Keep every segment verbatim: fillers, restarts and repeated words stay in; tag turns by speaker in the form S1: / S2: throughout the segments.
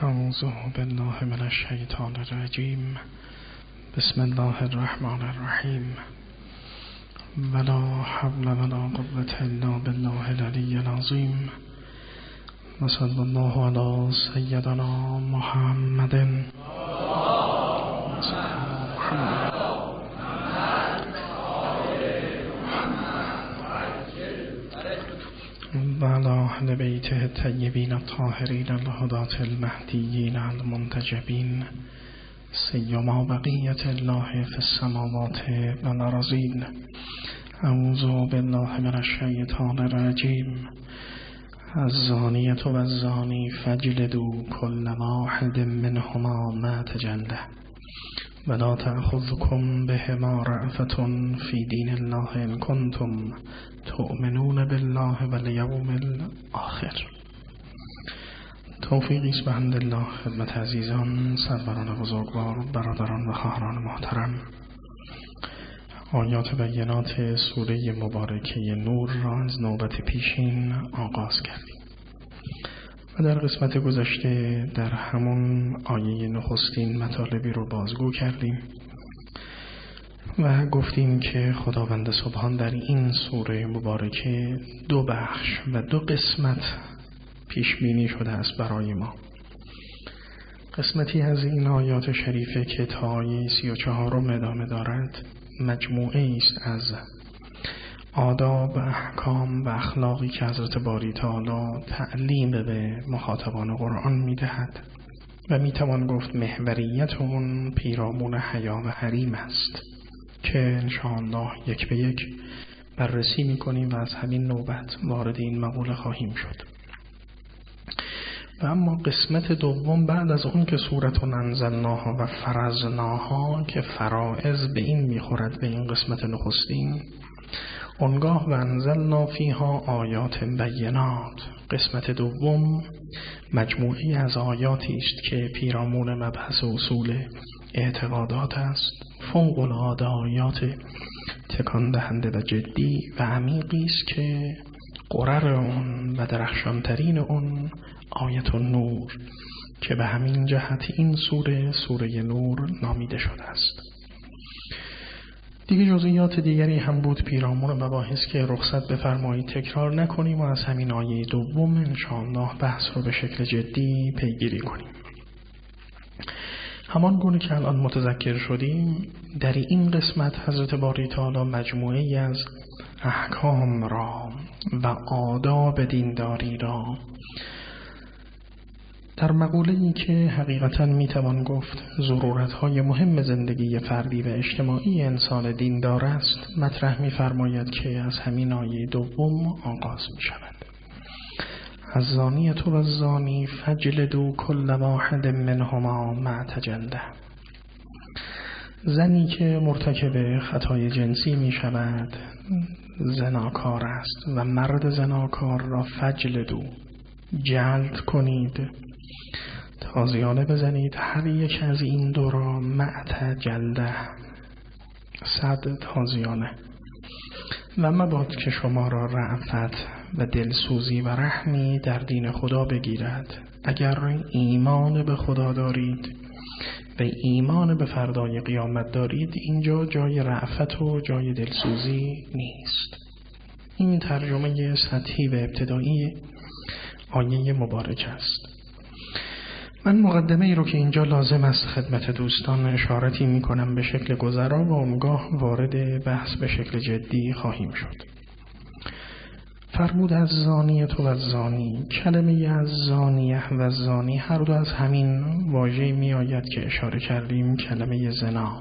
S1: اعوذ بالله من الشیطان الرجیم. بسم الله الرحمن الرحیم. ولا حول ولا قوة الا بالله العلی العظیم. و صلی الله علی سیدنا محمد. و علی اهل بیته الطیبین الطاهرین الهداة المهدیین المنتجبین، سیما بقیة الله فی السماوات و الارضین. اعوذ بالله من الشیطان الرجیم. الزانیة و الزانی فاجلدوا كل واحد منهما مئة جلدة ولا تأخذكم بهما رأفة في دين الله إن كنتم تؤمنون بالله والیوم الآخر. توفیقی است به الله. خدمت عزیزان، سروران بزرگوار، برادران و خواهران محترم، آیات بینات سوره مبارکه نور را از نوبت پیشین آغاز کردیم و در قسمت گذشته در همون آیه نخستین مطالبی رو بازگو کردیم و گفتیم که خداوند سبحان در این سوره مبارکه دو بخش و دو قسمت پیش بینی شده است برای ما. قسمتی از این آیات شریفه که تا آیه سی و چهارم ادامه دارد مجموعه است از آداب، احکام و اخلاقی که حضرت باری تعالی تعلیم به مخاطبان قرآن میدهد و میتوان گفت محوریت اون پیرامون حیا و حریم است که انشاءالله یک به یک بررسی میکنیم و از همین نوبت وارد این مقوله خواهیم شد. و اما قسمت دوم بعد از اون که سورة انزلناها و فرضناها که فرائض به این میخورد به این قسمت نخستین، اونگاه و انزلنا فیها آیات بینات، قسمت دوم مجموعی از آیاتی است که پیرامون مبحث اصول اعتقادات است، فوق العاده آیات تکان دهنده و جدی و عمیقی است که قرر اون و درخشانترین اون آیت النور که به همین جهت این سوره سوره نور نامیده شده است. دیگه جزئیات دیگری هم بود پیرامون مباحث که رخصت بفرمایید تکرار نکنیم و از همین آیه دوم انشاءالله بحث رو به شکل جدی پیگیری کنیم. همان گونه که الان متذکر شدیم در این قسمت حضرت باری تعالی مجموعه از احکام را و آداب دینداری را در مقوله‌ای که حقیقتاً میتوان گفت ضرورت‌های مهم زندگی فردی و اجتماعی انسان دیندار است مطرح می‌فرماید که از همین آیه دوم آغاز می‌شود. الزانیة و الزانی فاجلدوا كل واحد منهما مئة جلدة. زنی که مرتکب خطای جنسی می‌شود زناکار است و مرد زناکار را فجلدو جلد کنید، تازیانه بزنید هر یک از این دو را مئة جلده، صد تازیانه. و مباد که شما را رأفت و دلسوزی و رحمی در دین خدا بگیرد. اگر ایمان به خدا دارید و ایمان به فردای قیامت دارید اینجا جای رأفت و جای دلسوزی نیست. این ترجمه سطحی و ابتدایی آیه مبارک است. من مقدمه ای رو که اینجا لازم است خدمت دوستان اشارتی می کنم به شکل گذرا و اونگاه وارد بحث به شکل جدی خواهیم شد. فرمود از زانیه و از زانی، کلمه از زانیه و زانی هر دو از همین واژه می آید که اشاره کردیم، کلمه زنا.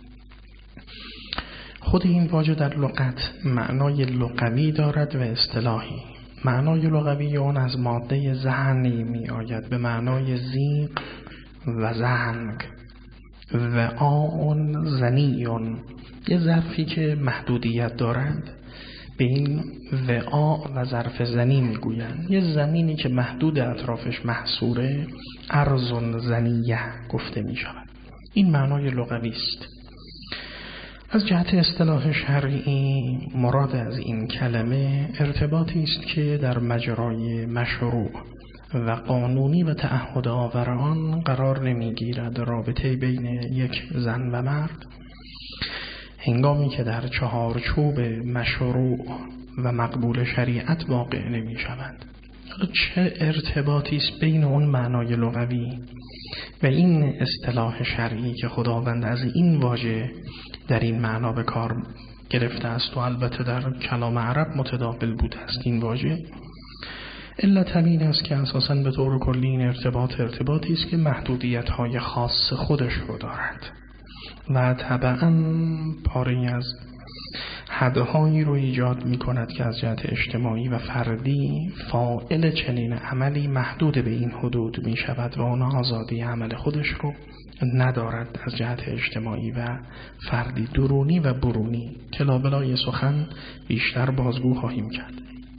S1: خود این واژه در لغت معنای لغوی دارد و اصطلاحی. معنای لغوی اون از ماده زنی می آید به معنای زیغ و زنگ و آن زنیون، یه ظرفی که محدودیت دارد به این وعاء و ظرف زنی می گویند. یه زمینی که محدود اطرافش محصوره ارض زنیه گفته می شود. این معنای لغوی است. از جهت اصطلاح شرعی مراد از این کلمه ارتباطی است که در مجرای مشروع و قانونی و تعهد آور آن قرار نمیگیرد رابطه بین یک زن و مرد، هنگامی که در چهارچوب مشروع و مقبول شریعت واقع نمی شود. چه ارتباطی است بین اون معنای لغوی و این اصطلاح شرعی که خداوند از این واژه در این معنا به کار گرفته است و البته در کلام عرب متداول بوده است این واژه؟ علت همین است که اساساً به طور کلی این ارتباط ارتباطی است که محدودیت‌های خاص خودش رو دارد و طبعاً پاره‌ای از حدهایی رو ایجاد می کند که از جهت اجتماعی و فردی فاعل چنین عملی محدود به این حدود می شود و اون آزادی عمل خودش رو ندارد از جهت اجتماعی و فردی، درونی و برونی که لابلای سخن بیشتر بازگو خواهیم کرد.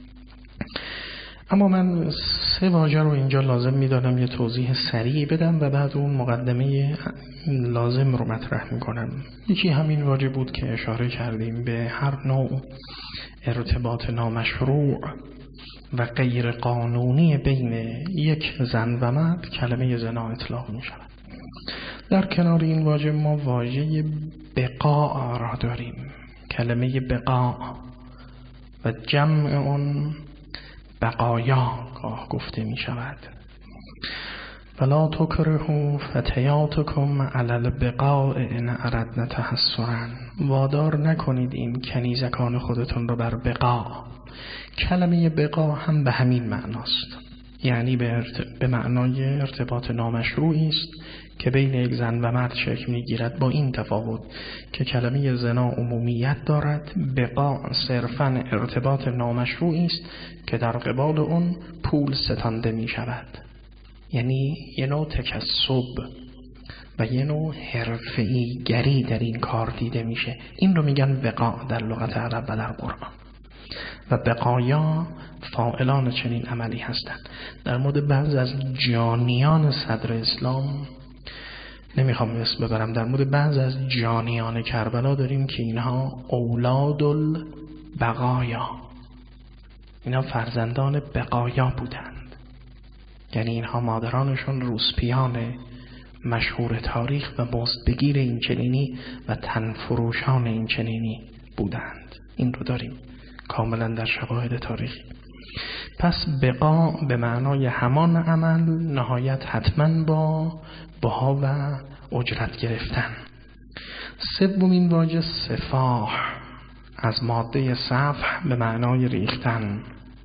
S1: اما من سه واژه رو اینجا لازم می‌دانم یه توضیح سریع بدم و بعد اون مقدمه لازم رو مطرح می‌کنم. یکی همین واژه بود که اشاره کردیم، به هر نوع ارتباط نامشروع و غیر قانونی بین یک زن و مرد کلمه زنا اطلاق می‌شود. در کنار این واژه ما واژه بقاء را داریم، کلمه بقاء و جمع اون بقایا گاه گفته می شود. ولا تکرهوا فتیاتکم علی البقاء ان اردنا تحسرا، وادار نکنید این کنیزکان خودتون رو بر بقاء. کلمه بقاء هم به همین معناست، یعنی به, ارت... به معنای ارتباط نامشروعی است که بین یک زن و مرد شکل می‌گیرد، با این تفاوت که کلمه زنا عمومیت دارد، بقاء صرفاً ارتباط نامشروعی است که در قبال اون پول ستانده می‌شود، یعنی یه نوع تکسب و یه نوع حرفه‌ای گری در این کار دیده میشه. این رو میگن بقاء در لغت عرب و در قرآن، و بقایا فاعلان چنین عملی هستند. در مورد بعض از جانیان صدر اسلام نمیخوام اسم ببرم، در مورد بعض از جانیان کربلا داریم که اینها اولاد البقایا، اینها فرزندان بقایا بودند، یعنی اینها مادرانشون روسپیان مشهور تاریخ و بازدگیر این چنینی و تنفروشان این چنینی بودند. این رو داریم کاملا در شواهد تاریخی. پس بقا به معنای همان عمل، نهایت حتما با بها و اجرت گرفتن. سومین واژه سفاح از ماده سفح به معنای ریختن.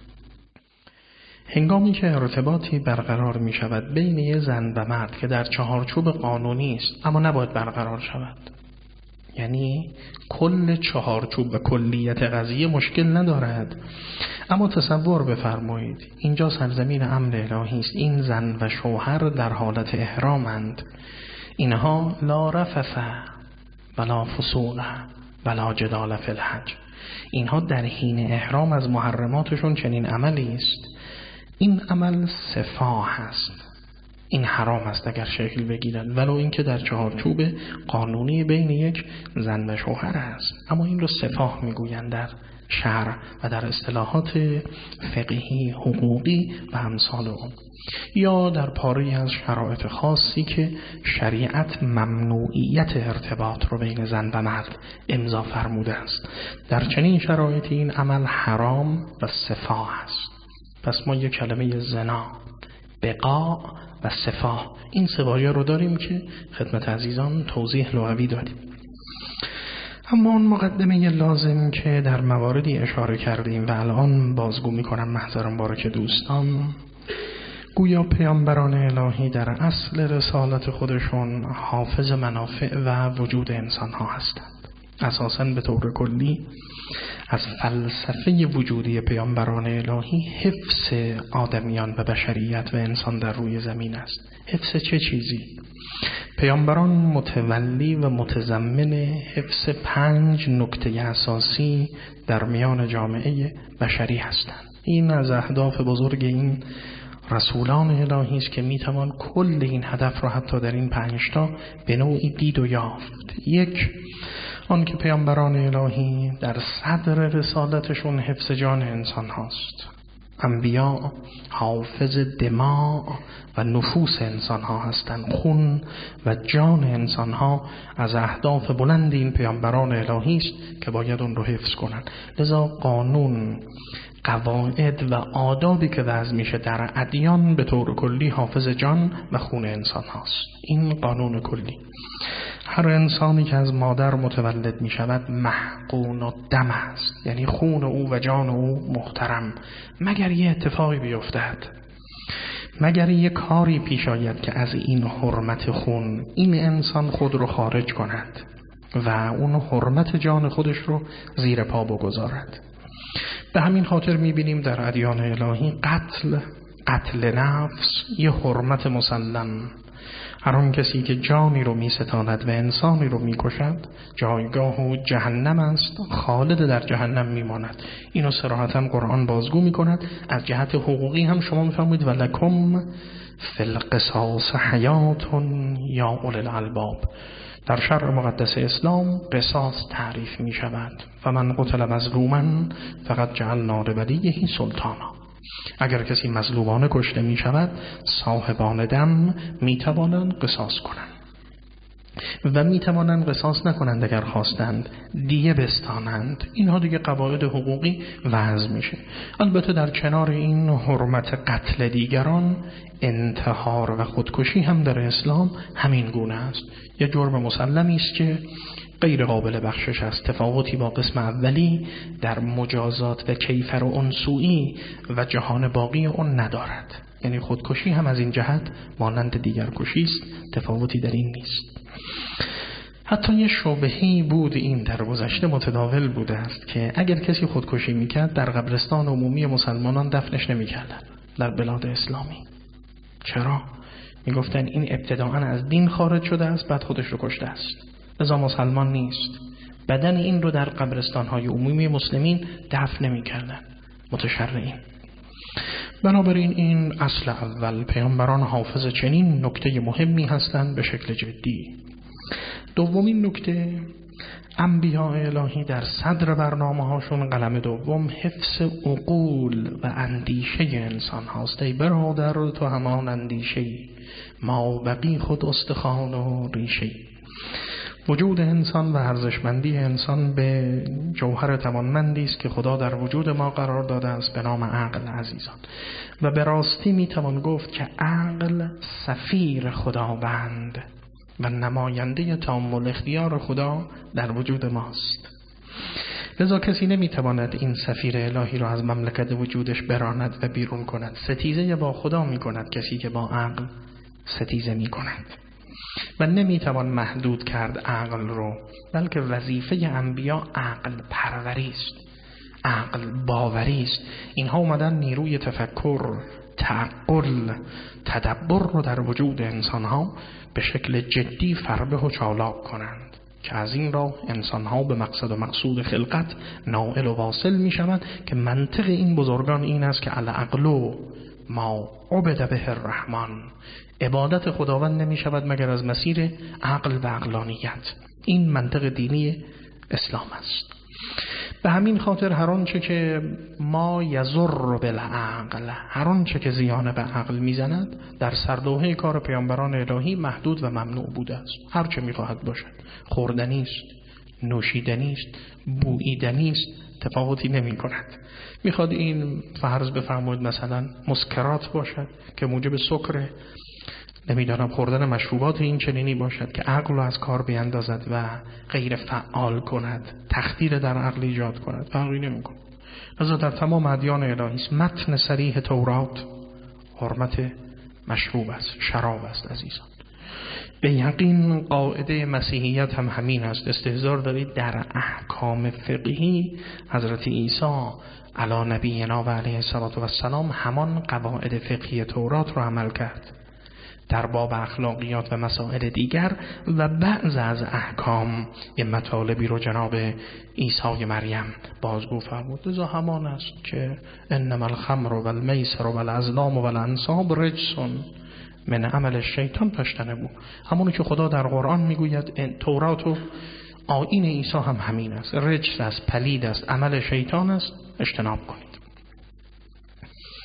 S1: هنگامی که ارتباطی برقرار می شود بین یک زن و مرد که در چهارچوب قانونی است اما نباید برقرار شود، یعنی کل چهارچوب و کلیت قضیه مشکل ندارد، اما تصور بفرمایید اینجا سرزمین امر الهی است، این زن و شوهر در حالت احرامند، اینها لا رفث ولا فسوق ولا جدال فی الحج، اینها در حین احرام از محرماتشون چنین عملی است. این عمل سفاح است، این حرام است اگر شکل بگیرد، ولو اینکه در چهارچوب قانونی بین یک زن و شوهر است، اما این رو سفاح میگویند در شرع و در اصطلاحات فقهی حقوقی و امثال اون. یا در پاره از شرایط خاصی که شریعت ممنوعیت ارتباط رو بین زن و مرد امضا فرموده است، در چنین شرایطی این عمل حرام و سفاح است. پس ما یک کلمه زنا، بقا و سفاح، این سه واژه رو داریم که خدمت عزیزان توضیح لغوی دادیم. اما اون مقدمه لازم که در مواردی اشاره کردیم و الان بازگو میکنم محضرم بارک دوستان، گویا پیامبران الهی در اصل رسالت خودشون حافظ منافع و وجود انسان ها هستند. اساساً به طور کلی از فلسفه وجودی پیامبران الهی حفظ آدمیان و بشریت و انسان در روی زمین است. حفظ چه چیزی؟ پیامبران متولی و متضمن حفظ پنج نکته اساسی در میان جامعه بشری هستند. این از اهداف بزرگ این رسولان الهی است که میتوان کل این هدف را حتی در این پنج تا به نوعی دید و یافت. یک، آن که پیامبران الهی در صدر رسالتشون حفظ جان انسان هاست. انبیا حافظ دماء و نفوس انسان ها هستند. خون و جان انسان ها از اهداف بلند این پیامبران الهی است که باید اون رو حفظ کنند. لذا قانون، قواعد و آدابی که وضع میشه در ادیان به طور کلی حافظ جان و خون انسان هاست. این قانون کلی. هر انسانی که از مادر متولد می شود محقون و دم است، یعنی خون او و جان او محترم، مگر یه اتفاقی بیفتد، مگر یه کاری پیش آید که از این حرمت خون این انسان خود رو خارج کند و اون حرمت جان خودش رو زیر پا بگذارد. به همین خاطر می بینیم در ادیان الهی قتل قتل نفس یه حرمت مسلم. هر آن کسی که جانی رو می ستاند و انسانی رو می کشد جایگاه او جهنم است، خالد در جهنم می ماند. اینو صراحتاً قرآن بازگو می کند. از جهت حقوقی هم شما می فرمایید ولکم فی القصاص حیات یا اولی الالباب. در شرع مقدس اسلام قصاص تعریف می شود. فمن قتل مظلوما فقد جعلنا لولیه سلطانا. اگر کسی مظلومانه کشته می شود صاحبان دم می توانند قصاص کنند و می توانند قصاص نکنند اگر خواستند دیه بستانند. اینها دیگه قواعد حقوقی وضع میشه. البته در کنار این حرمت قتل دیگران، انتحار و خودکشی هم در اسلام همین گونه است. یه جرم مسلمی است که غیر قابل بخشش است. تفاوتی با قسم اولی در مجازات و کیفر و انسوئی و جهان باقی اون ندارد. یعنی خودکشی هم از این جهت مانند دیگر کشی است، تفاوتی در این نیست. حتی یه شبهه‌ای بود این در گذشته متداول بوده است که اگر کسی خودکشی میکرد در قبرستان عمومی مسلمانان دفنش نمیکردن در بلاد اسلامی. چرا؟ میگفتن این ابتداعاً از دین خارج شده است بعد خودش رو کشته است، لذا مسلمان نیست. بدن این رو در قبرستان‌های عمومی مسلمین دفن نمی‌کردن متشرعین. بنابراین این اصل اول، پیامبران حافظ چنین نکته مهمی هستند به شکل جدی. دومین نکته، انبیاء الهی در صدر برنامه هاشون قلم دوم حفظ عقول و اندیشه انسان هاست. ای برادر تو همان اندیشه ما بقی خود استخوان و ریشه. وجود انسان و ارزشمندی انسان به جوهر توانمندی است که خدا در وجود ما قرار داده است به نام عقل عزیزان. و به راستی می توان گفت که عقل سفیر خداوند و نماینده تامل اختیار خدا در وجود ماست. لذا کسی نمی تواند این سفیر الهی را از مملکت وجودش براند و بیرون کند. ستیزه با خدا می کند کسی که با عقل ستیزه می کند و نمیتوان محدود کرد عقل رو، بلکه وظیفه انبیا عقل پروری است، عقل باوری است. اینها اومدن نیروی تفکر، تعقل، تدبر رو در وجود انسانها به شکل جدی فربه و چالاک کنند که از این راه انسانها به مقصد و مقصود خلقت نائل و واصل می شوند که منطق این بزرگان این است که العقل ما عبد به الرحمن، عبادت خداوند نمی شود مگر از مسیر عقل و عقلانیت. این منطق دینی اسلام است. به همین خاطر هر آنچه که ما یضر بالعقل، هر آنچه که زیان به عقل میزند در سردوحه کار پیامبران الهی محدود و ممنوع بوده است. هر چه میخواهد باشد، خوردنی است، نوشیدنی است، بوییدنی است، تفاوتی نمی کند. میخواد این فرض بفرمایید مثلا مسکرات باشد که موجب سکر، نمیدانم خوردن مشروبات این چنینی باشد که عقل رو از کار بیندازد و غیر فعال کند، تخدیر در عقل ایجاد کند، فرقی نمی‌کند. لذا در تمام ادیان الهی است متن صریح تورات حرمت مشروب است، شراب است عزیزان. به یقین قاعده مسیحیت هم همین است. استحضار دارید در احکام فقهی حضرت عیسی علی نبینا و علیه السلام همان قواعد فقهی تورات رو عمل کرد. در باب اخلاقیات و مسائل دیگر و بعض از احکام یه مطالبی رو جناب عیسی مریم بازگو فرمود. لذا همان است که انما الخمر و المیسر و الازلام و الانصاب رجس من عمل الشیطان فاجتنبوه. همونی که خدا در قرآن میگوید تورات و آیین عیسی هم همین است، رجس است، پلید است، عمل شیطان است، اجتناب کنید.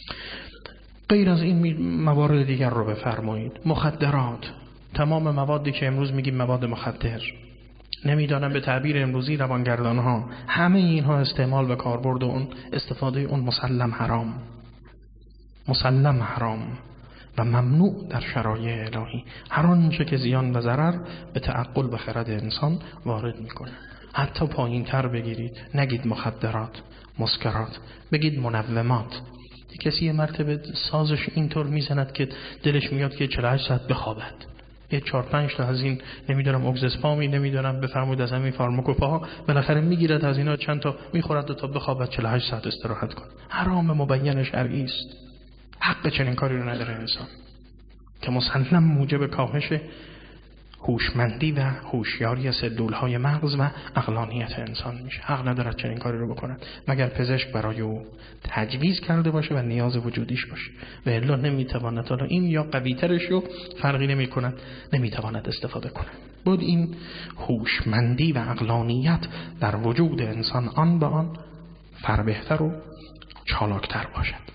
S1: غیر از این موارد دیگر رو بفرمایید. مخدرات، تمام موادی که امروز میگیم مواد مخدر، نمیدانم به تعبیر امروزی روانگردان ها، همه اینها استعمال و کاربرد اون، استفاده اون مسلم حرام، مسلم حرام و ممنوع در شرایع الهی. هر آنچه که زیان و ضرر به تعقل و خرد انسان وارد میکنه. حتی پایین تر بگیرید، نگید مخدرات، مسکرات، بگید منومات. کسی یه مرتبه سازش اینطور میزند که دلش میاد که چهل و هشت ساعت بخوابد، یه چهار پنج تا از این نمیدونم اگزسپامی، نمیدونم بفرمایید از همین فارماکوپا، بالاخره میگیرد از اینا چند تا میخورد تا بخوابد چهل و هشت ساعت استراحت کنه. حرام مبین شرعی است. حق چنین کاری رو نداره انسان که مسلم موجب کاهش هوشمندی و هوشیاری سلولهای مغز و عقلانیت انسان میشه. حق ندارد چنین کاری رو بکند مگر پزشک برای او تجویز کرده باشه و نیاز وجودیش باشه، و الا نمیتواند. حالا این یا قویترش رو فرقی نمی کند، نمیتواند استفاده کنه. بود این هوشمندی و عقلانیت در وجود انسان آن به آن فربهتر و چالاکتر باشد.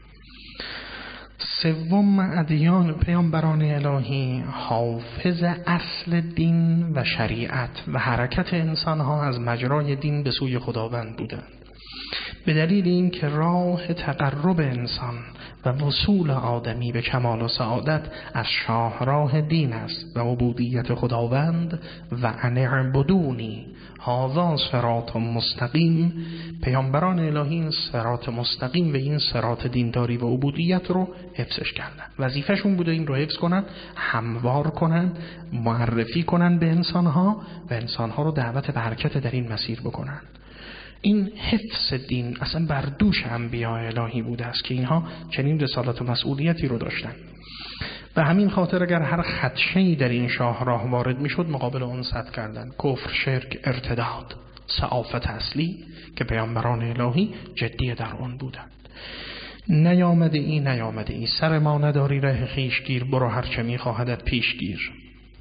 S1: سوم، ادیان پیامبران الهی حافظ اصل دین و شریعت و حرکت انسانها از مجرای دین به سوی خداوند بودند، به دلیل این که راه تقرب انسان و وصول آدمی به کمال و سعادت از شاهراه دین است و عبودیت خداوند و ان اعبدونی هذا صراط مستقیم. پیامبران الهی این صراط مستقیم و این صراط دینداری و عبودیت رو حفظش کردن. وظیفه‌شون بوده این رو حفظ کنن، هموار کنن، معرفی کنن به انسانها و انسانها رو دعوت به حرکت در این مسیر بکنن. این حفظ دین اصلا بر دوش انبیاء الهی بوده است که اینها چنین رسالت و مسئولیتی رو داشتن. و همین خاطر اگر هر خدشه‌ای در این شاهراه وارد میشد مقابل اون صد کردن. کفر، شرک، ارتداد، سعافت اصلی که پیامبران الهی جدی در آن بودند. نیامده ای نیامده ای سر ما نداری ره خویش گیر، برو هر چه میخواهدت پیش گیر.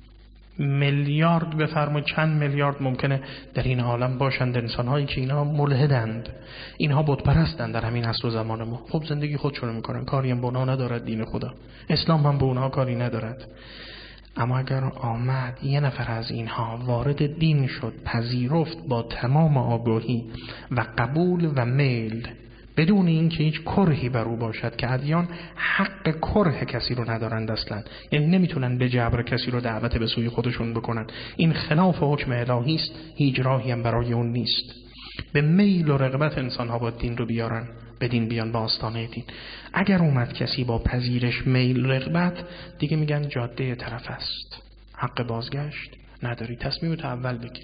S1: میلیارد بفرمایید چند میلیارد ممکنه در این عالم باشند انسان‌هایی که اینها ملحدند، اینها بت پرستند در همین عصر و زمان ما. خب زندگی خودشون میکنن، کاری هم به اونها ندارد دین خدا، اسلام هم به اونها کاری ندارد. اما اگر آمد یه نفر از اینها وارد دین شد، پذیرفت با تمام آگاهی و قبول و میل، بدون اینکه هیچ کرهی بر او باشد که ادیان حق کره کسی رو ندارند اصلا، یعنی نمیتونن به جبر کسی رو دعوت به سوی خودشون بکنن، این خلاف حکم الهی است، هیچ راهی هم برای اون نیست. به میل و رغبت انسان ها با دین رو بیارن، به دین بیان، با آستانه دین. اگر اومد کسی با پذیرش، میل، رغبت، دیگه میگن جاده طرف است، حق بازگشت نداری، تصمیمت اول بگیر.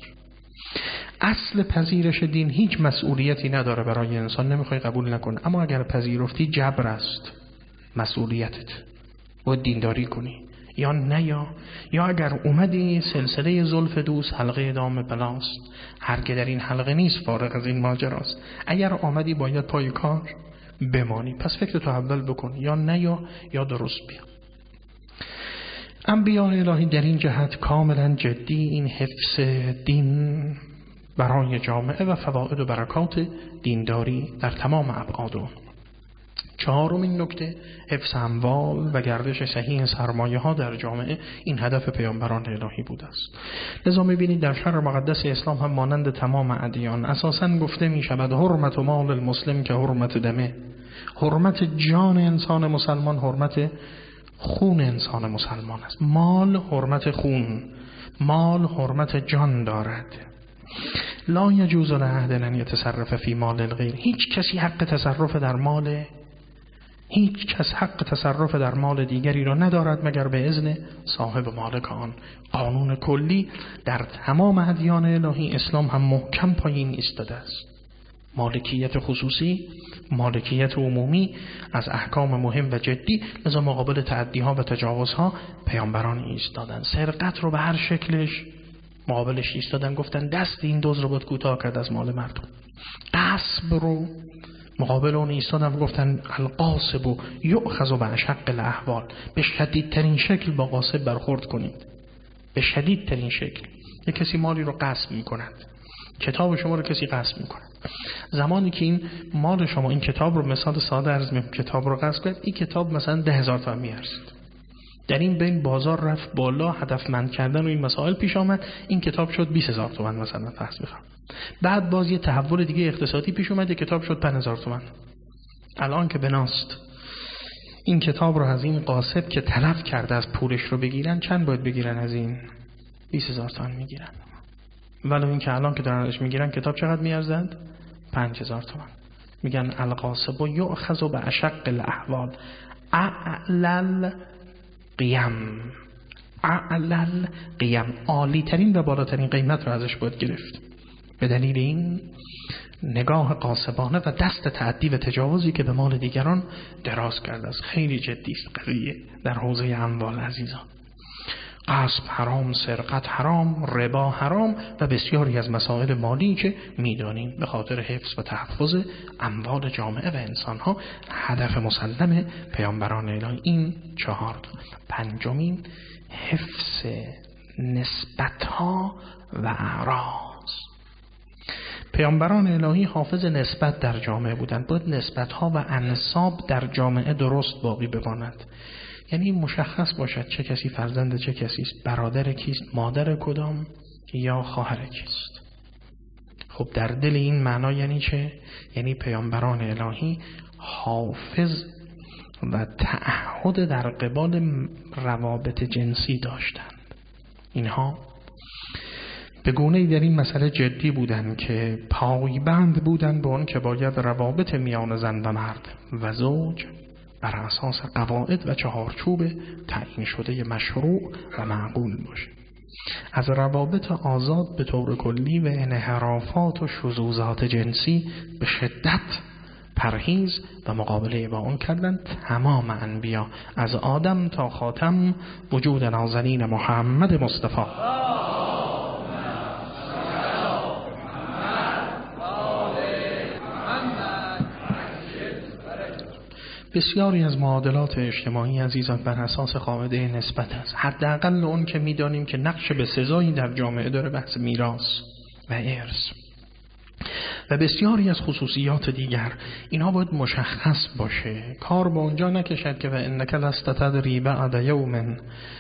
S1: اصل پذیرش دین هیچ مسئولیتی نداره برای انسان، نمیخوای قبول نکن، اما اگر پذیرفتی جبر است مسئولیتت، باید دینداری کنی یا نه. یا یا اگر اومدی سلسله زلف دوست حلقه دام بلاست، هر که در این حلقه نیست فارغ از این ماجراست. اگر آمدی باید پای کار بمانی، پس فکر تو اول بکن، یا نه یا یا درست بیا. انبیاء الهی در این جهت کاملا جدی این حفظ دین برای جامعه و فواید و برکات دینداری در تمام ابعاد. چهارمین نکته، حفظ اموال و گردش صحیح سرمایه ها در جامعه، این هدف پیامبران الهی بوده است. لذا می‌بینید در شرع مقدس اسلام هم مانند تمام ادیان اساساً گفته می شود حرمت مال المسلم که حرمت دمه، حرمت جان انسان مسلمان حرمت خون انسان مسلمان است. مال حرمت خون، مال حرمت جان دارد. لا یجوز لأحد ان یتصرف فی مال الغیر، هیچ کسی حق تصرف در مال هیچ کس حق تصرف در مال دیگری را ندارد مگر به اذن صاحب مالک آن. قانون کلی در تمام ادیان الهی، اسلام هم محکم پایین ایستاده است. مالکیت خصوصی، مالکیت عمومی از احکام مهم و جدی، لذا مقابل تعدی‌ها و تجاوزها پیامبران ایستادن. سرقت رو به هر شکلش مقابلش ایستادن، گفتن دست این دزد رو باید کوتاه کرد از مال مردم. غصب رو مقابل اون ایستادن و گفتن القاصب یؤخذ باشق الاحوال، به شدیدترین شکل با غاصب برخورد کنید، به شدیدترین شکل. یک کسی مالی رو غصب می‌کند، کتاب شما رو کسی غصب میکنه. زمانی که این مال شما، این کتاب رو مثال ساده عرض میکنم، کتاب رو غصب کرد، این کتاب مثلا ده هزار تومان میارزید. در این بین بازار رفت بالا، هدفمند کردن و این مسائل پیش آمد، این کتاب شد بیست هزار تومان مثلا فرض می‌کنم. بعد باز یه تحول دیگه اقتصادی پیش اومد، کتاب شد پنج هزار تومان. الان که بناست این کتاب رو از این غاصب که تلف کرده از پولش رو بگیرن، چند باید بگیرن؟ از این بیست هزار تومان میگیرن. ولی این که الان که دارن ازش میگیرن کتاب چقدر میارزد؟ پنج هزار تومان. میگن الغاصب و یؤخذ باشق الاحوال اعلل قیم، اعلل قیم، عالی ترین و بالاترین قیمت رو ازش باید گرفت. به دلیل این نگاه قاصبانه و دست تعدی و تجاوزی که به مال دیگران دراز کرده است. خیلی جدی است قضیه در حوزه اموال عزیزان. غصب حرام، سرقت حرام، ربا حرام و بسیاری از مسائل مالی که میدانیم به خاطر حفظ و تحفظ اموال جامعه و انسانها هدف مسلم پیامبران الهی. این چهار. پنجمین، حفظ نسبتها و اعراض. پیامبران الهی حافظ نسبت در جامعه بودند. باید نسبتها و انساب در جامعه درست باقی بماند. یعنی مشخص باشد چه کسی فرزند چه کسی است، برادر کیست، مادر کدام یا خواهر کیست. خب در دل این معنا یعنی چه؟ یعنی پیامبران الهی حافظ و تعهد در قبال روابط جنسی داشتند. اینها به گونه‌ای در این مسئله جدی بودند که پایبند بودند به اون که باید روابط میان زن و مرد و زوج بر اساس قواعد و چهارچوب تعیین شده مشروع و معقول باشه. از روابط آزاد به طور کلی و انحرافات و شذوذات جنسی به شدت پرهیز و مقابله با اون کردن تمام انبیا از آدم تا خاتم وجود نازنین محمد مصطفی. بسیاری از معادلات اجتماعی عزیزان بر اساس قاعده نسبت است. حداقل اون که میدانیم که نقش به سزایی در جامعه داره بحث میراث و ارث و بسیاری از خصوصیات دیگر. اینها باید مشخص باشه. کار به اونجا نکشد که و انک لست تدری بعد یوم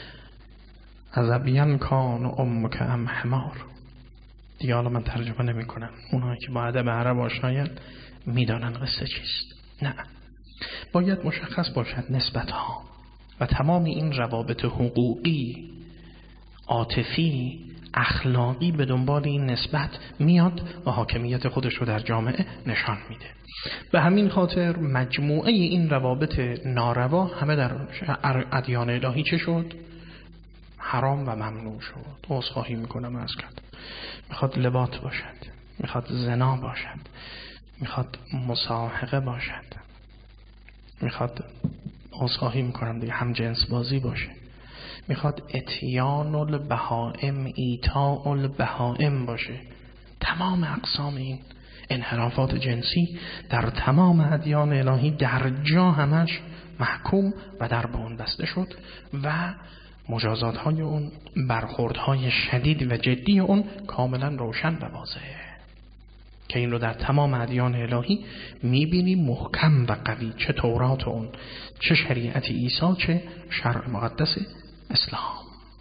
S1: عذبین کان امک ام حمار. دیگه حالا من ترجمه نمی کنم، اونهایی که با ادب عرب آشنایان میدانن قصه چیست. نه، باید مشخص باشد نسبتها و تمام این روابط حقوقی، عاطفی، اخلاقی به دنبال این نسبت میاد و حاکمیت خودش رو در جامعه نشان میده. به همین خاطر مجموعه این روابط ناروا همه در ادیان الهی چه شد؟ حرام و ممنوع شد. عذرخواهی میکنم از کردم. میخواد لواط باشد، میخواد زنا باشد، میخواد مصاحقه باشد، میخواد عذرخواهی میکنم دیگه هم جنس بازی باشه، میخواد اتیان البهائم ایتاء البهائم باشه. تمام اقسام این انحرافات جنسی در تمام ادیان الهی در جا همش محکوم و در بون بسته شد و مجازات های اون، برخورد های شدید و جدی اون کاملا روشن و واضحه که این رو در تمام ادیان الهی میبینیم محکم و قوی، چه تورات اون، چه شریعت عیسی، چه شرع مقدس اسلام.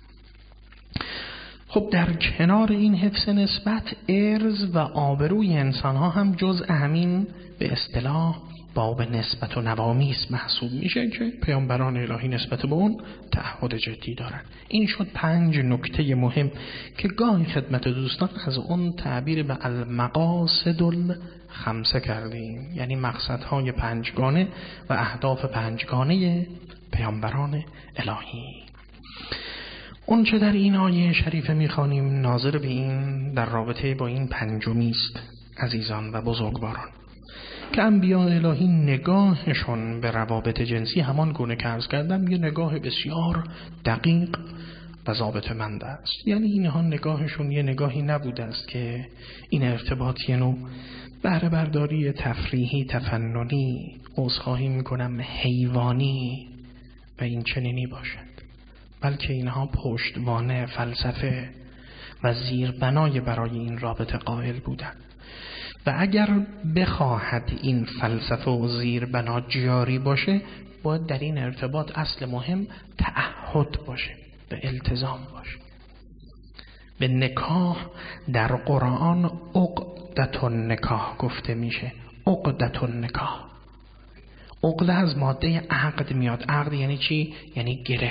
S1: خب در کنار این حفظ نسبت، ارز و آبروی انسان ها هم جزء همین به اصطلاح باب نسبت و نوامیس محسوب میشه که پیامبران الهی نسبت به اون تعهد جدی دارن. این شد پنج نکته مهم که گاهی خدمت دوستان از اون تعبیر به المقاصد الخمسه کردیم، یعنی مقصدهای پنجگانه و اهداف پنجگانه پیامبران الهی. اون چه در این آیه شریفه میخوانیم ناظر به این در رابطه با این پنجمی است عزیزان و بزرگواران، که انبیاء الهی نگاهشون به روابط جنسی همان گونه که عرض کردم یه نگاه بسیار دقیق و ضابطه‌مند است. یعنی اینها نگاهشون یه نگاهی نبوده است که این ارتباط یه نوع بهره برداری تفریحی، تفننی، عذرخواهی میکنم حیوانی و این چنینی باشد، بلکه اینها پشتوانه فلسفه و زیربنای برای این رابطه قائل بودند. و اگر بخواهد این فلسفه و زیربنا جاری باشه، باید در این ارتباط اصل مهم تعهد باشه و التزام باشه. به نکاح در قرآن عقدة النکاح گفته میشه. عقدة النکاح، عقده از ماده عقد میاد. عقد یعنی چی؟ یعنی گره.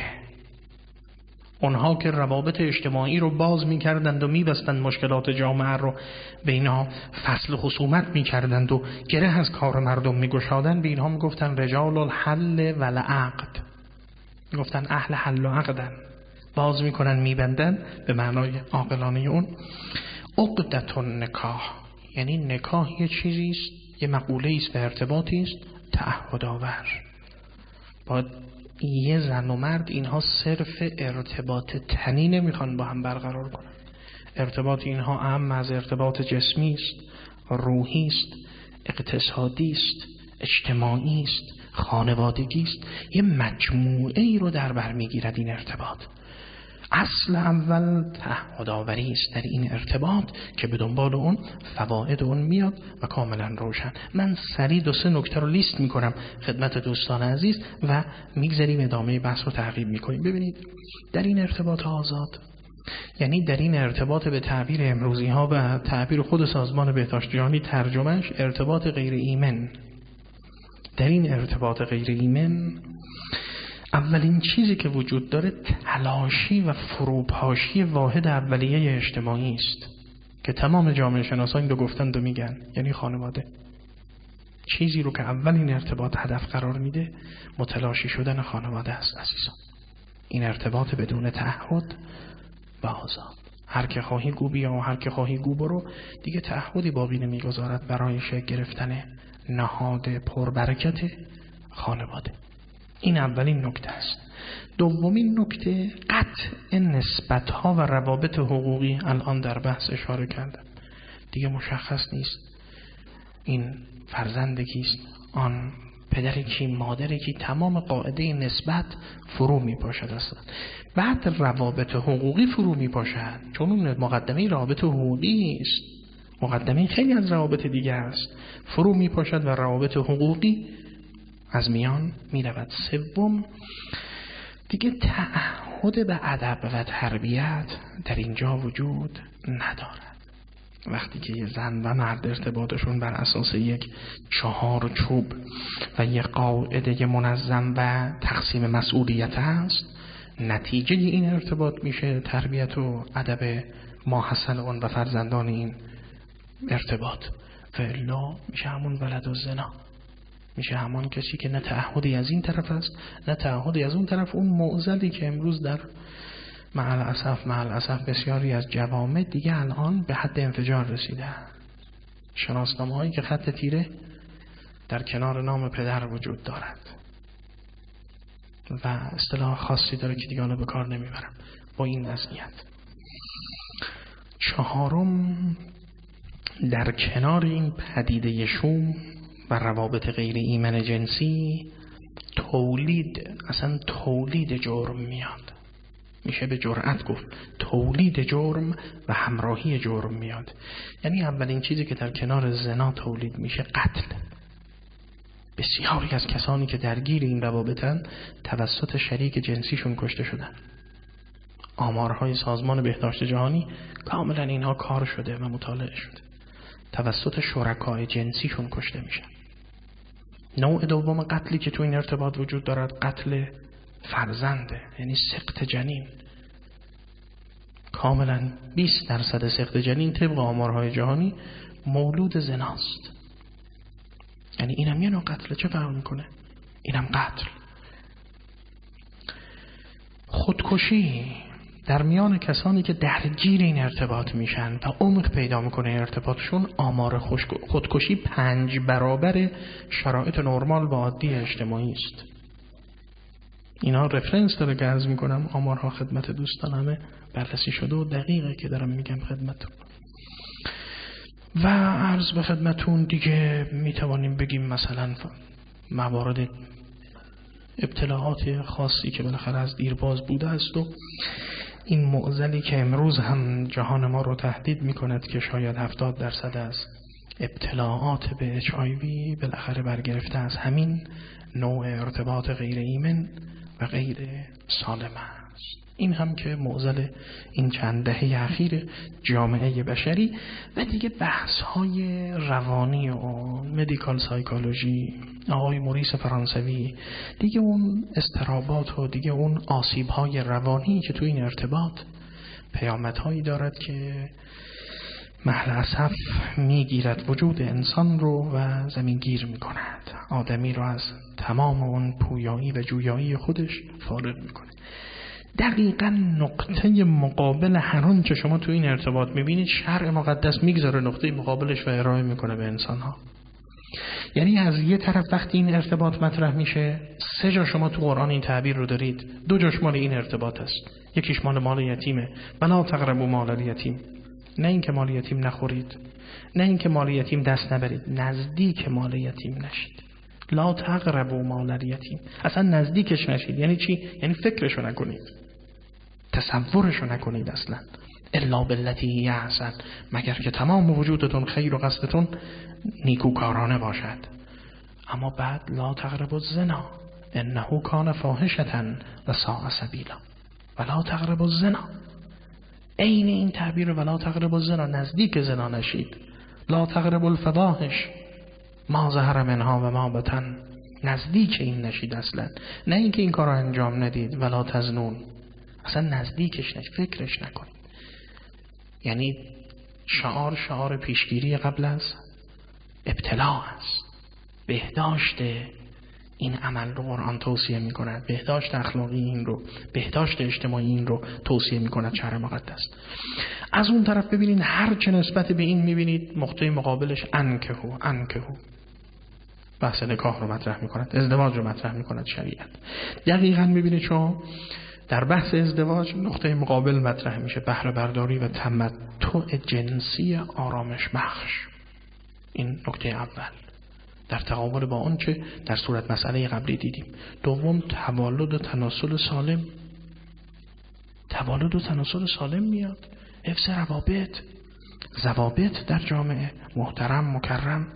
S1: اونها که روابط اجتماعی رو باز میکردند و میبستند مشکلات جامعه رو، به اینها فصل خصومت میکردند و گره از کار مردم میگشادند، به اینها میگفتن رجال الحل و العقد، میگفتن اهل حل و عقدن، باز میکنن میبندن به معنای عاقلانه اون. عقدة النکاح یعنی نکاح یه چیزی است، یه مقوله است و ارتباطی است تعهد آور. باید یه زن و مرد اینها صرف ارتباط تنی نمیخوان با هم برقرار کنن. ارتباط اینها اهم از ارتباط جسمی است، روحی است، اقتصادی است، اجتماعی است، خانوادگی است. یه مجموعه ای رو در بر میگیرد این ارتباط. اصل اول تعهد آوری است در این ارتباط که به دنبال اون فواید اون میاد و کاملا روشن. من سریع دو سه نکته رو لیست میکنم خدمت دوستان عزیز و میگذاریم ادامه بحث رو تعقیب میکنیم. ببینید، در این ارتباط آزاد، یعنی در این ارتباط به تعبیر امروزی ها و تعبیر خود سازمان بهداشت جهانی ترجمهش ارتباط غیر ایمن، در این ارتباط غیر ایمن اولین چیزی که وجود داره تلاشی و فروپاشی واحد اولیه اجتماعی است که تمام جامعه شناسان این رو گفتند و میگن، یعنی خانواده. چیزی رو که اول این ارتباط هدف قرار میده متلاشی شدن خانواده است عزیزان. این ارتباط بدون تعهد و آزاد، هر که خواهی گو بیا و هر که خواهی گو برو، دیگه تعهدی باقی نمیگذارد برای شکل گرفتن نهاد پربرکت خانواده. این اولین نکته است. دومین نکته قطع نسبت‌ها و روابط حقوقی. الان در بحث اشاره کردم، دیگه مشخص نیست این فرزند کیست، آن پدر کی، مادر کی، تمام قاعده نسبت فرو می پاشد اصلا. بعد روابط حقوقی فرو می پاشد، چون اون مقدمه روابط حقوقی است، مقدمه خیلی از روابط دیگه است، فرو می پاشد و روابط حقوقی از میان می رود. سوم دیگه تعهد به ادب و تربیت در اینجا وجود ندارد. وقتی که یه زن و مرد ارتباطشون بر اساس یک چهار چوب و یک قاعده منظم و تقسیم مسئولیت هست، نتیجه این ارتباط میشه تربیت و ادب ماحصل اون و فرزندان این ارتباط، و الا میشه همون ولد و زنا، میشه همان کسی که نه تعهدی از این طرف است نه تعهدی از اون طرف. اون معضلی که امروز در مع الاسف مع الاسف بسیاری از جوامع دیگه الان به حد انفجار رسیده. شناسنامه هایی که خط تیره در کنار نام پدر وجود دارد و اصطلاح خاصی داره که دیگه آنو به کار نمیبرم با این وضعیت. چهارم، در کنار این پدیده شوم و روابط غیر ایمن جنسی، تولید، اصلا تولید جرم میاد. میشه به جرأت گفت تولید جرم و همراهی جرم میاد. یعنی اولین چیزی که در کنار زنا تولید میشه قتل. بسیاری از کسانی که درگیر این روابطن توسط شریک جنسیشون کشته شدن. آمارهای سازمان بهداشت جهانی کاملا اینها کار شده و مطالعه شده. توسط شرکای جنسیشون کشته میشن. نوع دوم قتلی که تو این ارتباط وجود دارد قتل فرزنده، یعنی سقط جنین. کاملا بیست درصد سقط جنین طبق آمارهای جهانی مولود زناست. یعنی اینم یه نوع قتل. چه فرق میکنه؟ اینم قتل. خودکشی در میان کسانی که درگیر این ارتباط میشن و عمق پیدا میکنه ارتباطشون، آمار خودکشی پنج برابر شرایط نرمال و عادی اجتماعی است. اینا رفرنس داره که عرض میکنم، آمارها خدمت دوستان همه بررسی شده و دقیقه که دارم میگم خدمتون. و عرض به خدمتون دیگه میتوانیم بگیم مثلا موارد ابتلاعات خاصی که بالاخره از دیرباز بوده است و این معضلی که امروز هم جهان ما رو تهدید میکند که شاید هفتاد درصد از ابتلاعات به اچ آی وی بالاخره برگرفته از همین نوع ارتباط غیر ایمن و غیر سالم است. این هم که معضل این چند دهه اخیر جامعه بشری و دیگه بحث های روانی و مدیکال سایکولوژی آقای موریس فرانسوی، دیگه اون اضطرابات و دیگه اون آسیب های روانی که تو این ارتباط پیامدهایی دارد که محل اسف میگیرد وجود انسان رو و زمین گیر میکند، آدمی رو از تمام اون پویایی و جویایی خودش فارغ میکنه. دقیقاً نقطه مقابل هر آنچه شما تو این ارتباط میبینید شرع مقدس میگذاره نقطه مقابلش و ارائه میکنه به انسانها. یعنی از یه طرف وقتی این ارتباط مطرح میشه، سه جا شما تو قرآن این تعبیر رو دارید، دو جاش مال این ارتباط است. یکیش مال مال یتیمه، ولا تقربوا مال الیتیم، نه اینکه مال یتیم نخورید، نه اینکه مال یتیم دست نبرید، نزدیک مال یتیم نشید. لا تقربوا مال الیتیم، اصلا نزدیکش نشید. یعنی چی؟ یعنی فکرشو نکنید، تصورشو نکنید اصلا. الا بالتی هی احسن، مگر که تمام وجودتون خیر و قصدتون نیکوکارانه باشد. اما بعد لا تقربوا الزنا انه کان فاحشة و ساء سبیلا، ولا تقربوا الزنا. عین این تعبیر ولا تقربوا الزنا، نزدیک زنا نشید. لا تقربوا الفواحش ما ظهر منها و ما بطن، نزدیک این نشید اصلا. نه اینکه این کار رو انجام ندید، ولا تزنون، اصلا نزدیکش نشید، فکرش نکنید. یعنی شعار شعار پیشگیری قبل از ابتلا است. بهداشت این عمل رو قرآن توصیه می کند، بهداشت اخلاقی این رو، بهداشت اجتماعی این رو توصیه می کند شرع مقدس. از اون طرف ببینید هر چه نسبت به این می بینید نقطه مقابلش انکهو انکهو بحث نکاح رو مطرح می کند، ازدواج رو مطرح می کند شریعت. دقیقاً می بینید شما در بحث ازدواج نقطه مقابل مطرح میشه بهره برداری و تمتع جنسی آرامش بخش. این نکته اول در تقابل با آن چه در صورت مسئله قبلی دیدیم. دوم تولد و تناسل سالم، تولد و تناسل سالم میاد، حفظ روابط، ضوابط در جامعه محترم مکرم.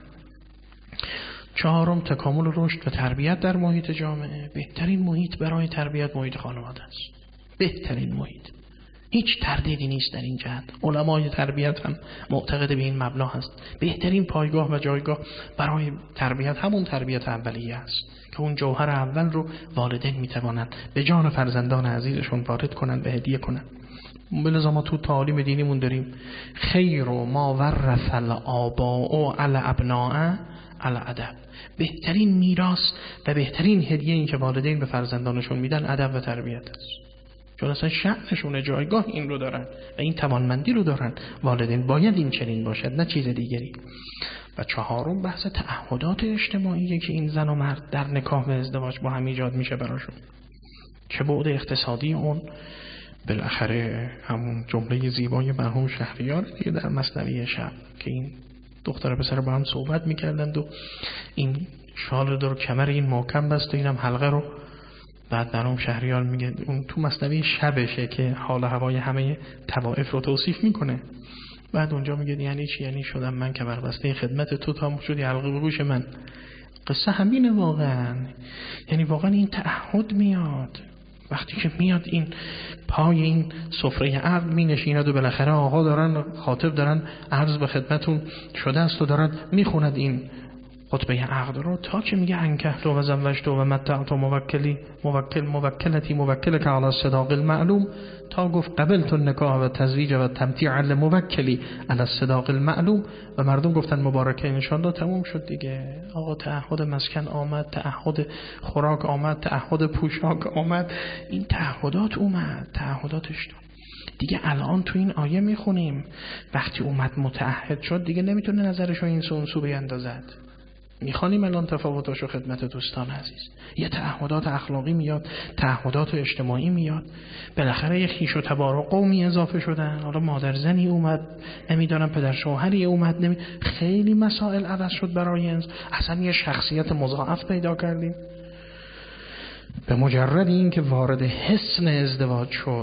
S1: چهارم تکامل و رشد و تربیت در محیط جامعه. بهترین محیط برای تربیت محیط خانواده است، بهترین محیط، هیچ تردیدی نیست در این جهت. علمای تربیت هم معتقد به این مبنا هست. بهترین پایگاه و جایگاه برای تربیت همون تربیت اولیه است که اون جوهر اول رو والدین میتوانند به جان فرزندان عزیزشون وارد کنند و هدیه کنند. بلذا ما تو تعالیم دینیمون داریم خیر ما ورث الآباء علی ابناء الادب، بهترین میراث و بهترین هدیه این که والدین به فرزندانشون میدن ادب و تربیت است. چون اصلا شأنشون جایگاه این رو دارن و این توانمندی رو دارن. والدین باید این چنین باشد، نه چیز دیگری. و چهارم بحث تعهدات اجتماعی که این زن و مرد در نکاح و ازدواج با هم ایجاد میشه براشون. چه بعد اقتصادی اون، بالاخره همون جمله زیبای مرحوم شهریار دیگه در مثنوی شب که این دختر پسر با هم صحبت میکردند و این شال رو در کمر این محکم بست و اینم حلقه رو. بعد مرحوم شهریار میگه اون تو مثنوی شبشه که حال هوای همه طوائف رو توصیف میکنه. بعد اونجا میگه یعنی چی؟ یعنی شدم من که بربسته خدمت تو تا شدی حلقه به گوش من. قصه همینه واقعا. یعنی واقعا این تعهد میاد وقتی که میاد این پای این سفره عقد می نشیند و بالاخره آقا دارن خاطب دارن عرض به خدمتون شده است و دارن میخوند این خطبه عقد رو تا که میگه انکحت و زوجت و متعت و موکلی موکل موکلتی موکلک علی الصداق المعلوم، تا گفت قبلت النکاح و تزویج و تمتیع لموکلی علی الصداق المعلوم و مردم گفتن مبارکه ان شاء الله. تموم شد دیگه. آقا تعهد مسکن آمد، تعهد خوراک آمد، تعهد پوشاک آمد، این تعهدات اومد، تعهداتش دیگه. الان تو این آیه میخونیم وقتی اومد متعهد شد دیگه نمیتونه نظرشو این سو اون سو بیندازد. میخوانیم الان تفاوتاشو خدمت دوستان عزیز. یه تعهدات اخلاقی میاد، تعهدات اجتماعی میاد، بالاخره یه خویش و تبار و قومی اضافه شدن، حالا مادر زنی اومد، نمیدونم پدر شوهری اومد، نمی... خیلی مسائل عوض شد برای انسان. اصلا یه شخصیت مضاعف پیدا کردیم. به مجرد این که وارد حصن ازدواج شد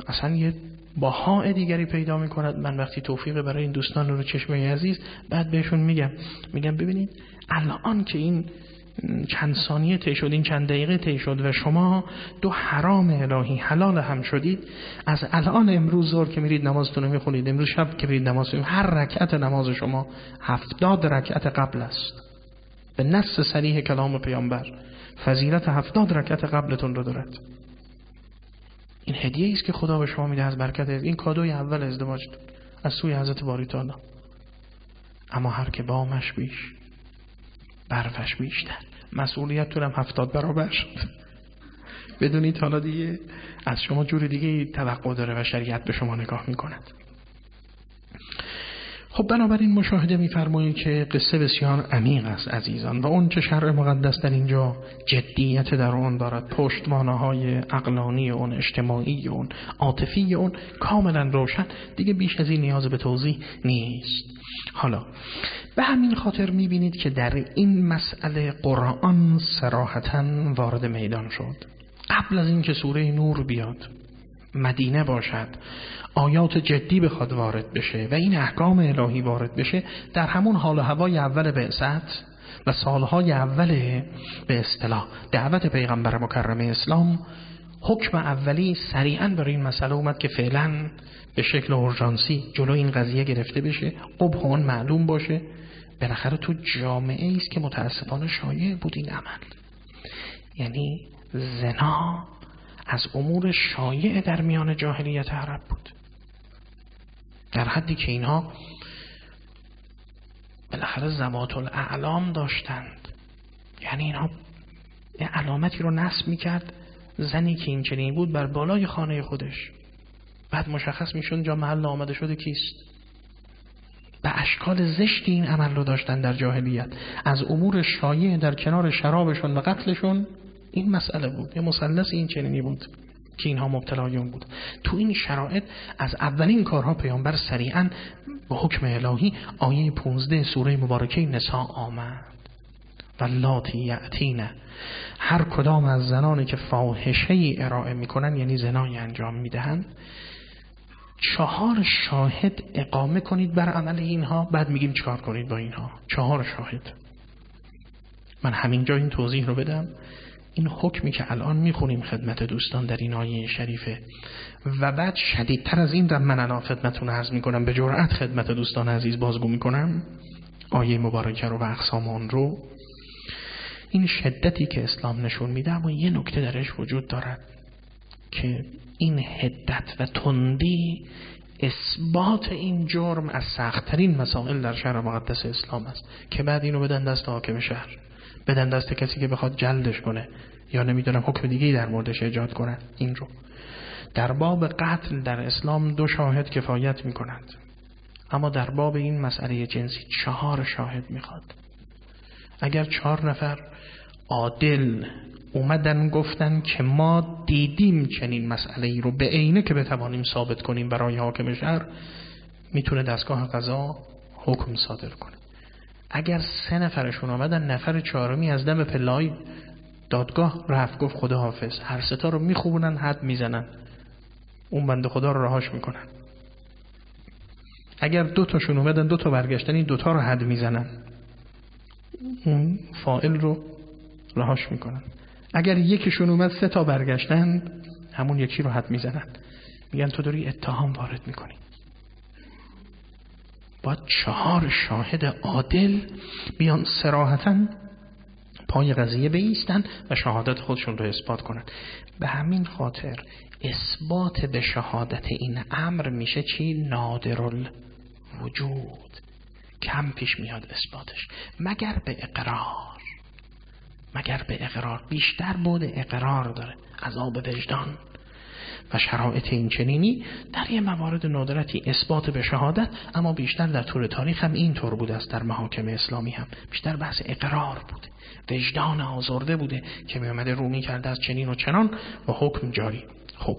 S1: اصلا یه باهای دیگری پیدا میکند. من وقتی توفیق برای این دوستان رو چشمه عزیز بعد بهشون میگم میگم ببینید الان که این چند ثانیه طی شد، این چند دقیقه طی شد و شما دو حرام الهی حلال هم شدید، از الان امروز ظهر که میرید نمازتون رو میخونید، امروز شب که میرید نماز میخونید، هر رکعت نماز شما هفتاد رکعت قبل است. به نص صریح کلام پیامبر فضیلت هفتاد رکعت قبلتون رو دارد. این هدیه است که خدا به شما میده از برکت این کادوی اول ازدواجتون از سوی حضرت باری تعالی. اما هر که بامش بیش برفش بیشتر، مسئولیت تو هم هفتاد برابر شد. بدونید حالا دیگه از شما جور دیگه توقع داره و شریعت به شما نگاه میکند. خب بنابراین مشاهده می‌فرمایید که قصه بسیار عمیق است عزیزان و اون چه شرع مقدس در اینجا جدیت در اون دارد، پشتوانه‌های عقلانی اون، اجتماعی اون، عاطفی اون کاملا روشن، دیگه بیش از این نیاز به توضیح نیست. حالا به همین خاطر می‌بینید که در این مسئله قرآن صراحتاً وارد میدان شد. قبل از اینکه سوره نور بیاد، مدینه باشد، آیات جدی بخواد وارد بشه و این احکام الهی وارد بشه، در همون حال و هوای اول بعثت و سالهای اول به اصطلاح دعوت پیغمبر مکرم اسلام، حکم اولی سریعا برای این مسئله اومد که فعلا به شکل اورژانسی جلو این قضیه گرفته بشه، قبح اون معلوم باشه. بالاخره تو جامعه است که متاسفانه شایع بود این عمل، یعنی زنا از امور شایع در میان جاهلیت عرب بود، در حدی که اینها بالاخره ذوات الاعلام داشتند. یعنی اینها یه علامتی رو نصب میکرد زنی که این چنین بود بر بالای خانه خودش، بعد مشخص میشون جا محل آمده شده کیست. به اشکال زشتی این عمل رو داشتن در جاهلیت. از امور شایع در کنار شرابشون و قتلشون این مسئله بود، یه مثلث این چنینی بود که اینها مبتلایون بود. تو این شرایط از اولین کارها پیامبر سریعا با حکم الهی آیه پانزده سوره مبارکه نساء آمد و لاتی یأتین، هر کدام از زنانی که فاحشه ای ارائه میکنن یعنی زنای انجام میدهند، چهار شاهد اقامه کنید بر عمل اینها. بعد میگیم چیکار کنید با اینها؟ چهار شاهد. من همینجا این توضیح رو بدم. این حکمی که الان میخونیم خدمت دوستان در این آیه شریفه و بعد شدیدتر از این در من الان خدمتون عرض میکنم، به جرأت خدمت دوستان عزیز بازگو میکنم آیه مبارکه رو و اقسام آن رو. این شدتی که اسلام نشون میده، اما یه نکته درش وجود دارد که این حدت و تندی اثبات این جرم از سخت‌ترین مسائل در شرع مقدس اسلام است که بعد اینو بدن دست حاکم شهر، بدن دست کسی که بخواد جلدش کنه یا نمیدونم حکم دیگه‌ای در موردش ایجاد کنه. این رو در باب قتل در اسلام دو شاهد کفایت میکنند، اما در باب این مسئله جنسی چهار شاهد میخواد. اگر چهار نفر عادل اومدن گفتن که ما دیدیم چنین مسئله ای رو به عینه که بتوانیم ثابت کنیم برای حاکم شهر، میتونه دستگاه قضا حکم صادر کنه. اگر سه نفرشون آمدن، نفر چهارمی از دم پلای دادگاه رفت گفت خداحافظ، هر سه تا رو میخوبونن، حد میزنن، اون بنده خدا رو رهاش میکنن. اگر دو تاشون اومدن دو تا برگشتن، این دو تا رو حد میزنن، اون فاعل رو رهاش میکنن. اگر یکیشون اومد سه تا برگشتن، همون یکی رو حد میزنن، میگن تو داری اتهام وارد میکنی. باید چهار شاهد عادل بیان صراحتاً پای قضیه بایستن و شهادت خودشون رو اثبات کنن. به همین خاطر اثبات به شهادت این امر میشه چی؟ نادرالوجود، کم پیش میاد اثباتش، مگر به اقرار. مگر به اقرار بیشتر بود اقرار داره، عذاب وجدان و شرایط این چنینی در یه موارد نادرتی اثبات به شهادت، اما بیشتر در طول تاریخ هم این طور بوده است. در محاکم اسلامی هم بیشتر بحث اقرار بوده، وجدان آزرده بوده که می اومده رو می کرده از چنین و چنان و حکم جاری. خب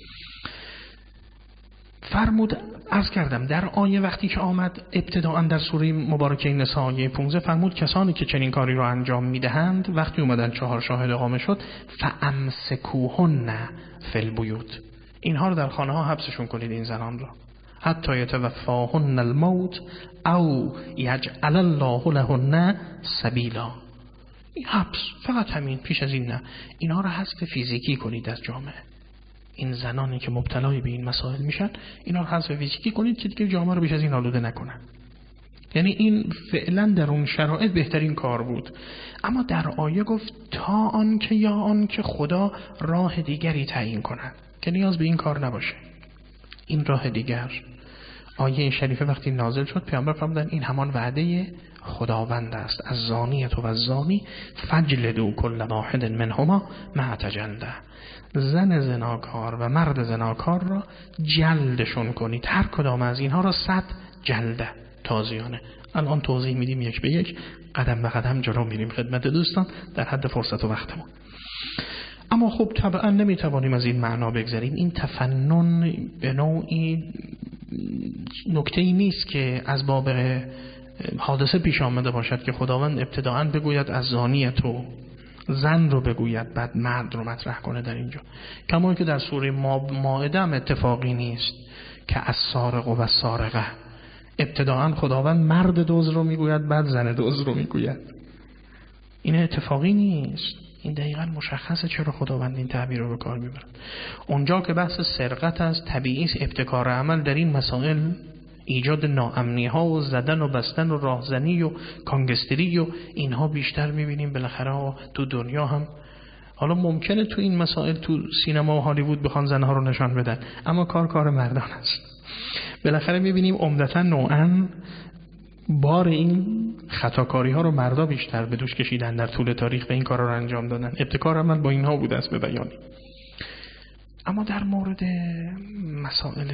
S1: فرمود، عرض کردم در آیه وقتی که آمد ابتداءً در سوره مبارکه نساء آیه پانزده فرمود کسانی که چنین کاری رو انجام میدهند، وقتی اومدن چهار شاهد اقامه شد، فامسکوهن فی البیوت، اینها رو در خانه ها حبسشون کنید، این زنان را، حتی یتوفاهن الموت او یجعل الله لهن سبیلا. این حبس فقط همین، پیش از این نه. اینها رو حذف فیزیکی کنید از جامعه. این زنانی که مبتلای به این مسائل میشن، اینا رو حذف فیزیکی کنید که دیگه جامعه رو بیش از این آلوده نکنن. یعنی این فعلا در اون شرایط بهترین کار بود. اما در آیه گفت تا آن که یا آن که خدا راه دیگری تعیین کند که نیاز به این کار نباشه. این راه دیگر، آیه شریفه وقتی نازل شد پیامبر فرمودن این همان وعده خداوند است، از زانیت و از زانی فجلدوا کل واحد منهما مع تجلده. زن زناکار و مرد زناکار را جلدشون کنید، هر کدام از اینها را صد جلده تازیانه. الان توضیح میدیم یک به یک، قدم به قدم جلو میریم خدمت دوستان در حد فرصت و وقتمون. اما خب طبعا نمیتوانیم از این معنا بگذریم. این تفنن به نوعی نکته‌ای نیست که از باب حادثه پیش آمده باشد که خداوند ابتداءً بگوید از زانی تو، زن رو بگوید بعد مرد رو مطرح کنه در اینجا. کما که در سوره مائده هم اتفاقی نیست که از سارق و سارقه ابتداءً خداوند مرد دزد رو میگوید بعد زن دزد رو میگوید. این اتفاقی نیست. این دقیقاً مشخصه چرا خداوند این تعبیر رو به کار میبرد. اونجا که بحث سرقت است، طبیعی است ابتکار عمل در این مسائل، ایجاد ناامنی ها و زدن و بستن و راهزنی و کانگستری و اینها بیشتر میبینیم بالاخره تو دنیا هم. حالا ممکنه تو این مسائل تو سینما و هالیوود بخوان زنها رو نشان بدن، اما کار کار مردان است. بالاخره میبینیم عمدتاً نوعاً بار این خطاکاری ها رو مردا بیشتر به دوش کشیدن در طول تاریخ و این کارا رو انجام دادن. ابتکار عمل با اینها بوده است به بیانی. اما در مورد مسائل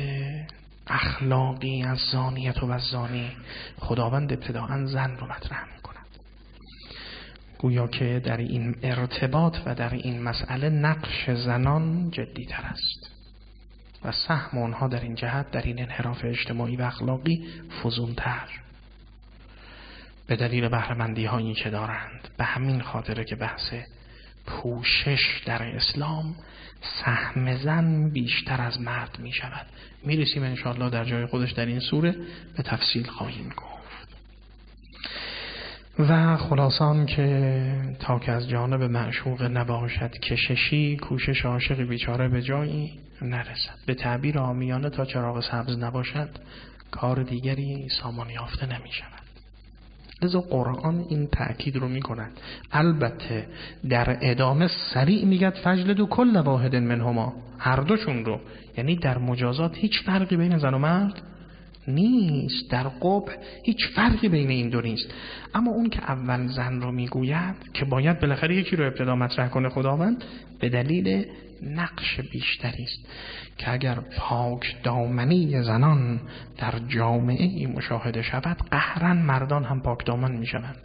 S1: اخلاقی از زانیت و از زانی خداوند ابتداءً زن رو مطرح می‌کند. گویا که در این ارتباط و در این مسئله نقش زنان جدی‌تر است و سهم آنها در این جهت، در این انحراف اجتماعی و اخلاقی فزون‌تر، به دلیل بهره‌مندی هایی که دارند. به همین خاطره که بحث پوشش در اسلام سهم زن بیشتر از مرد می شود. می رسیم انشاءالله در جای خودش در این سوره به تفصیل خواهیم گفت. و خلاصان که تا که از جانب معشوق نباشد کششی، کوشش عاشق بیچاره به جایی نرسد. به تعبیر عامیانه تا چراغ سبز نباشد کار دیگری سامان یافته نمی شود. لذا قرآن این تأکید رو می کند. البته در ادامه سریع میگه فجلدوا کل واحد منهما، هر دوشون رو. یعنی در مجازات هیچ فرقی بین زن و مرد نیست، در قبح هیچ فرقی بین این دو نیست. اما اون که اول زن رو میگوید که باید بالاخره یکی رو ابتدا مطرح کنه خداوند، به دلیل نقش بیشتری است که اگر پاک دامنی زنان در جامعه مشاهده شود، قهرن مردان هم پاک دامن می شوند.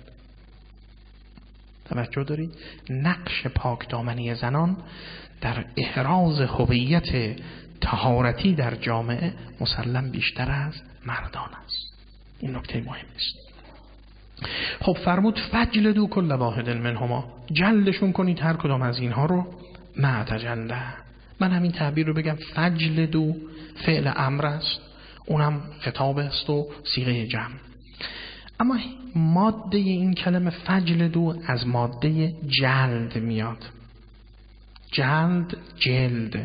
S1: توجه دارید؟ نقش پاک دامنی زنان در احراز هویت طهارتی در جامعه مسلم بیشتر از مردان است. این نکته مهم است. خب فرمود فجلدوا کل واحد منهما، جلدشون کنید هر کدام از اینها رو مع تجلده. من همین تعبیر رو بگم، فجلدوا فعل امر است، اونم خطاب است و صیغه جمع. اما ماده این کلمه فجلدوا از ماده جلد میاد. جلد، جلد.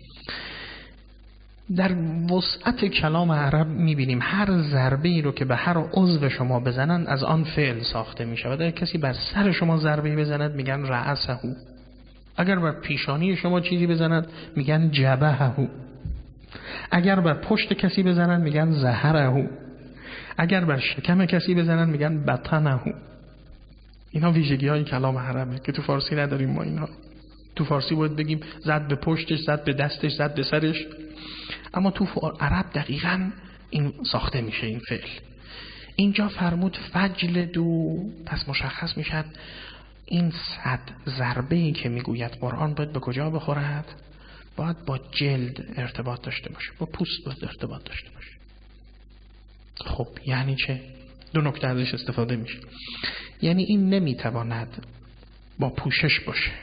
S1: در وسعت کلام عرب میبینیم هر ضربه ای رو که به هر عضو شما بزنن از آن فعل ساخته میشه. و در کسی بر سر شما ضربه بزند میگن رأسه. اگر بر پیشانی شما چیزی بزند میگن جبهه. اگر بر پشت کسی بزنن میگن ظهره. اگر بر شکم کسی بزنن میگن بطنه. اینا ویژگی های کلام عربه که تو فارسی نداریم ما اینها. تو فارسی باید بگیم زد به پشتش، زد به دستش، زد به سرش. اما تو عرب دقیقاً این ساخته میشه این فعل. اینجا فرمود فجلدوا، پس مشخص میشد این صد ضربه‌ای که میگوید قرآن باید به کجا بخورد؟ باید با جلد ارتباط داشته باشه، با پوست باید ارتباط داشته باشه. خب یعنی چه؟ دو نکته ازش استفاده میشه. یعنی این نمیتواند با پوشش باشه،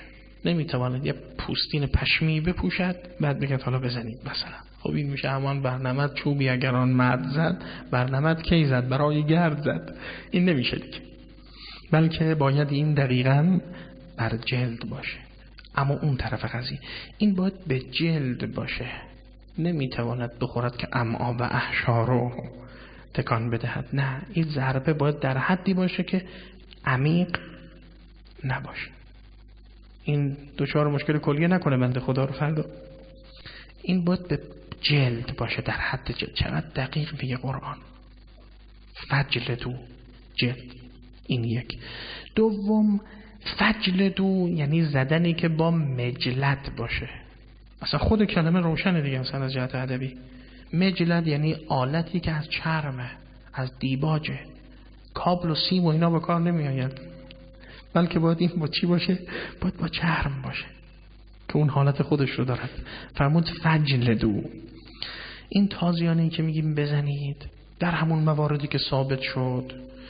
S1: نمیتواند یه پوستین پشمی بپوشد بعد بگه حالا بزنید مثلا. خب این میشه همان برنمد چوبی اگر آن مرد زد، برنمد کی زد؟ برای گرد زد. این نمیشه دیگه، بلکه باید این دقیقاً بر جلد باشه. اما اون طرف قضیه این باید به جلد باشه، نمیتواند بخورد که امعا و احشا رو تکان بدهد. نه، این ضربه باید در حدی باشه که عمیق نباشه. این دوچار مشکل کلیه نکنه بنده خدا رو فردا. این باید به جلد باشه، در حد جلد. چقدر دقیق میگه قرآن، فجلدو، جلد. این یک. دوم فجلدو یعنی زدنی که با مجلد باشه. اصلا خود کلمه روشنه دیگه اصلا از جهت ادبی. مجلد یعنی آلتی که از چرمه، از دیباجه. کابل و سیم و اینا به کار نمی آید، بلکه باید این با چی باشه؟ باید با چرم باشه که اون حالت خودش رو دارد. فرمود فجلدو. این تازیانه که میگیم بزنید در همون مواردی که ثابت شد،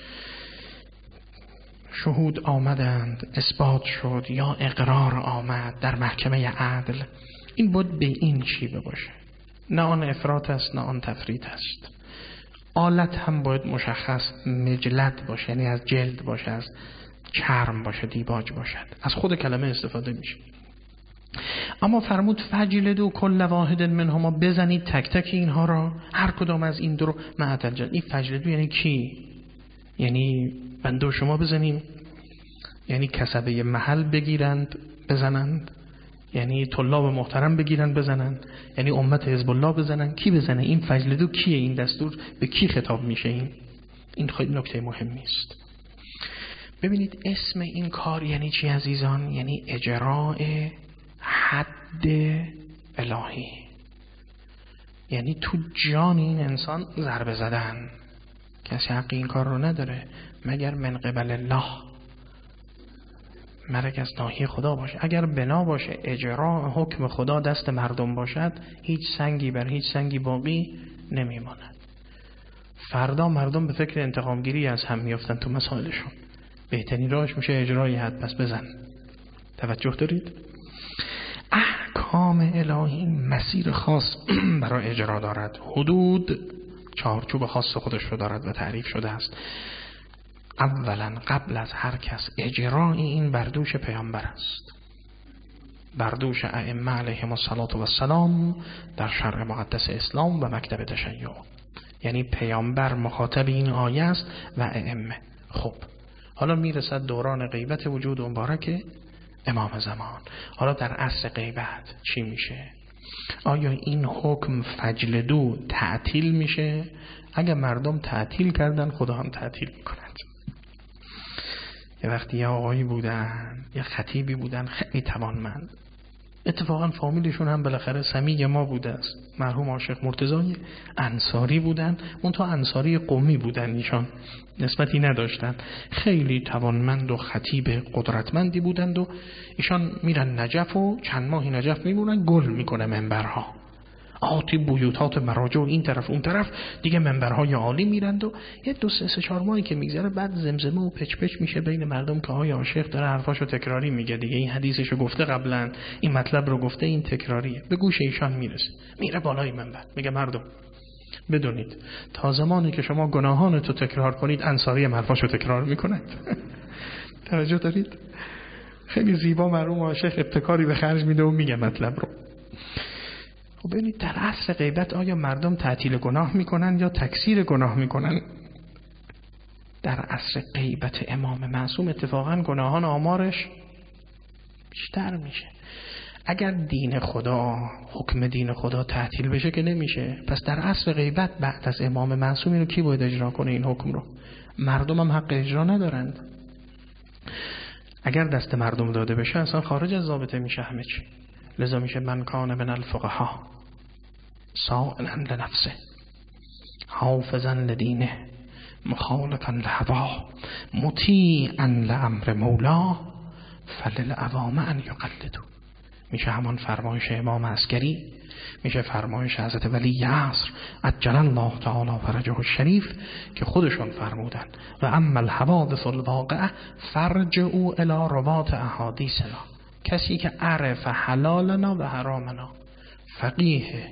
S1: شهود آمدند، اثبات شد یا اقرار آمد در محکمه عدل، این باید به این شیوه باشه. نه آن افراط است نه آن تفریط است. آلت هم باید مشخص مجلد باشه، یعنی از جلد باشه، از چرم باشه، دیباج باشد. از خود کلمه استفاده میشه. اما فرمود فجلدو کل واحد منهما، بزنید تک تک اینها را، هر کدام از این دو رو معتل جلد. این فجلدو یعنی کی؟ یعنی بنده و شما بزنیم؟ یعنی کسبه محل بگیرند بزنند؟ یعنی طلاب محترم بگیرند بزنند؟ یعنی امت حزب الله بزنند؟ کی بزنه؟ این فجلدو کیه؟ این دستور به کی خطاب میشه؟ این این خیلی نکته مهمی است. ببینید اسم این کار یعنی چی عزیزان؟ یعنی اجراء حد الهی، یعنی تو جان این انسان ضربه زدن. کسی حق این کار رو نداره مگر من قبل الله، مرگ از ناحیه خدا باشه. اگر بنا باشه اجراء حکم خدا دست مردم باشد، هیچ سنگی بر هیچ سنگی باقی نمیماند. فردا مردم به فکر انتقامگیری از هم میافتن تو مسائلشون، بهترین راهش میشه اجرای حد. پس بزن. توجه دارید؟ احکام الهی مسیر خاص برای اجرا دارد، حدود چارچوب خاص خودش رو دارد و تعریف شده است. اولا قبل از هر کس اجرای این بردوش پیامبر است، بردوش ائمه علیهم السلام در شرع مقدس اسلام و مکتب تشیع. یعنی پیامبر مخاطب این آیه است و ائمه. خب حالا میرسد دوران غیبت وجود مبارک امام زمان. حالا در عصر غیبت چی میشه؟ آیا این حکم فجلدو تعطیل میشه؟ اگر مردم تعطیل کردن خدا هم تعطیل میکند. یه وقتی یه آقایی بودن، یه خطیبی بودن خیلی توانمند، اتفاقا فامیلشون هم بالاخره سمیگ ما بوده است، مرحوم عاشق مرتضی انصاری بودن. اون تا انصاری قومی بودن، ایشان نسبتی نداشتن، خیلی توانمند و خطیب قدرتمندی بودند و ایشان میرن نجف و چند ماهی نجف میمونن، گل میکنه منبرها، آتی بیوتات مراجع و این طرف اون طرف دیگه منبرهای عالی میرند و یه دو سه سه چهار ماهی که میگذره بعد زمزمه و پچ پچ میشه بین مردم که های عاشق داره حرفاشو تکراری میگه دیگه، این حدیثشو گفته قبلا، این مطلب رو گفته، این تکراریه. به گوش ایشان میرسه، میره بالای منبر میگه مردم بدونید تا زمانی که شما گناهانتو تکرار کنید انصاری حرفاشو تکرار میکنند. توجه دارید؟ خیلی زیبا مرحوم عاشق ابتکاری به خرج میده و میگه مطلب رو. خب ببینید در عصر غیبت آیا مردم تعطیل گناه میکنن یا تکثیر گناه میکنن؟ در عصر غیبت امام معصوم اتفاقا گناهان آمارش بیشتر میشه. اگر دین خدا، حکم دین خدا تعطیل بشه که نمیشه، پس در عصر غیبت بعد از امام معصوم اینو کی باید اجرا کنه این حکم رو؟ مردم هم حق اجرا ندارند. اگر دست مردم داده بشه اصلا خارج از ضابطه میشه همه چی. لذا میشه من کان من الفقها سائلا لنفسه حافظا لدینه مخالفا لهواه مطیعا لامر مولا فللعوام ان یقلدوا. میشه همان فرمایش امام عسکری، میشه فرمایش حضرت ولی عصر عجل الله تعالی فرجه الشریف که خودشون فرمودن و اما الحوادث الواقعه فرجعوا الی روات احادیثنا، کسی که عرف حلالنا و حرامنا، فقیه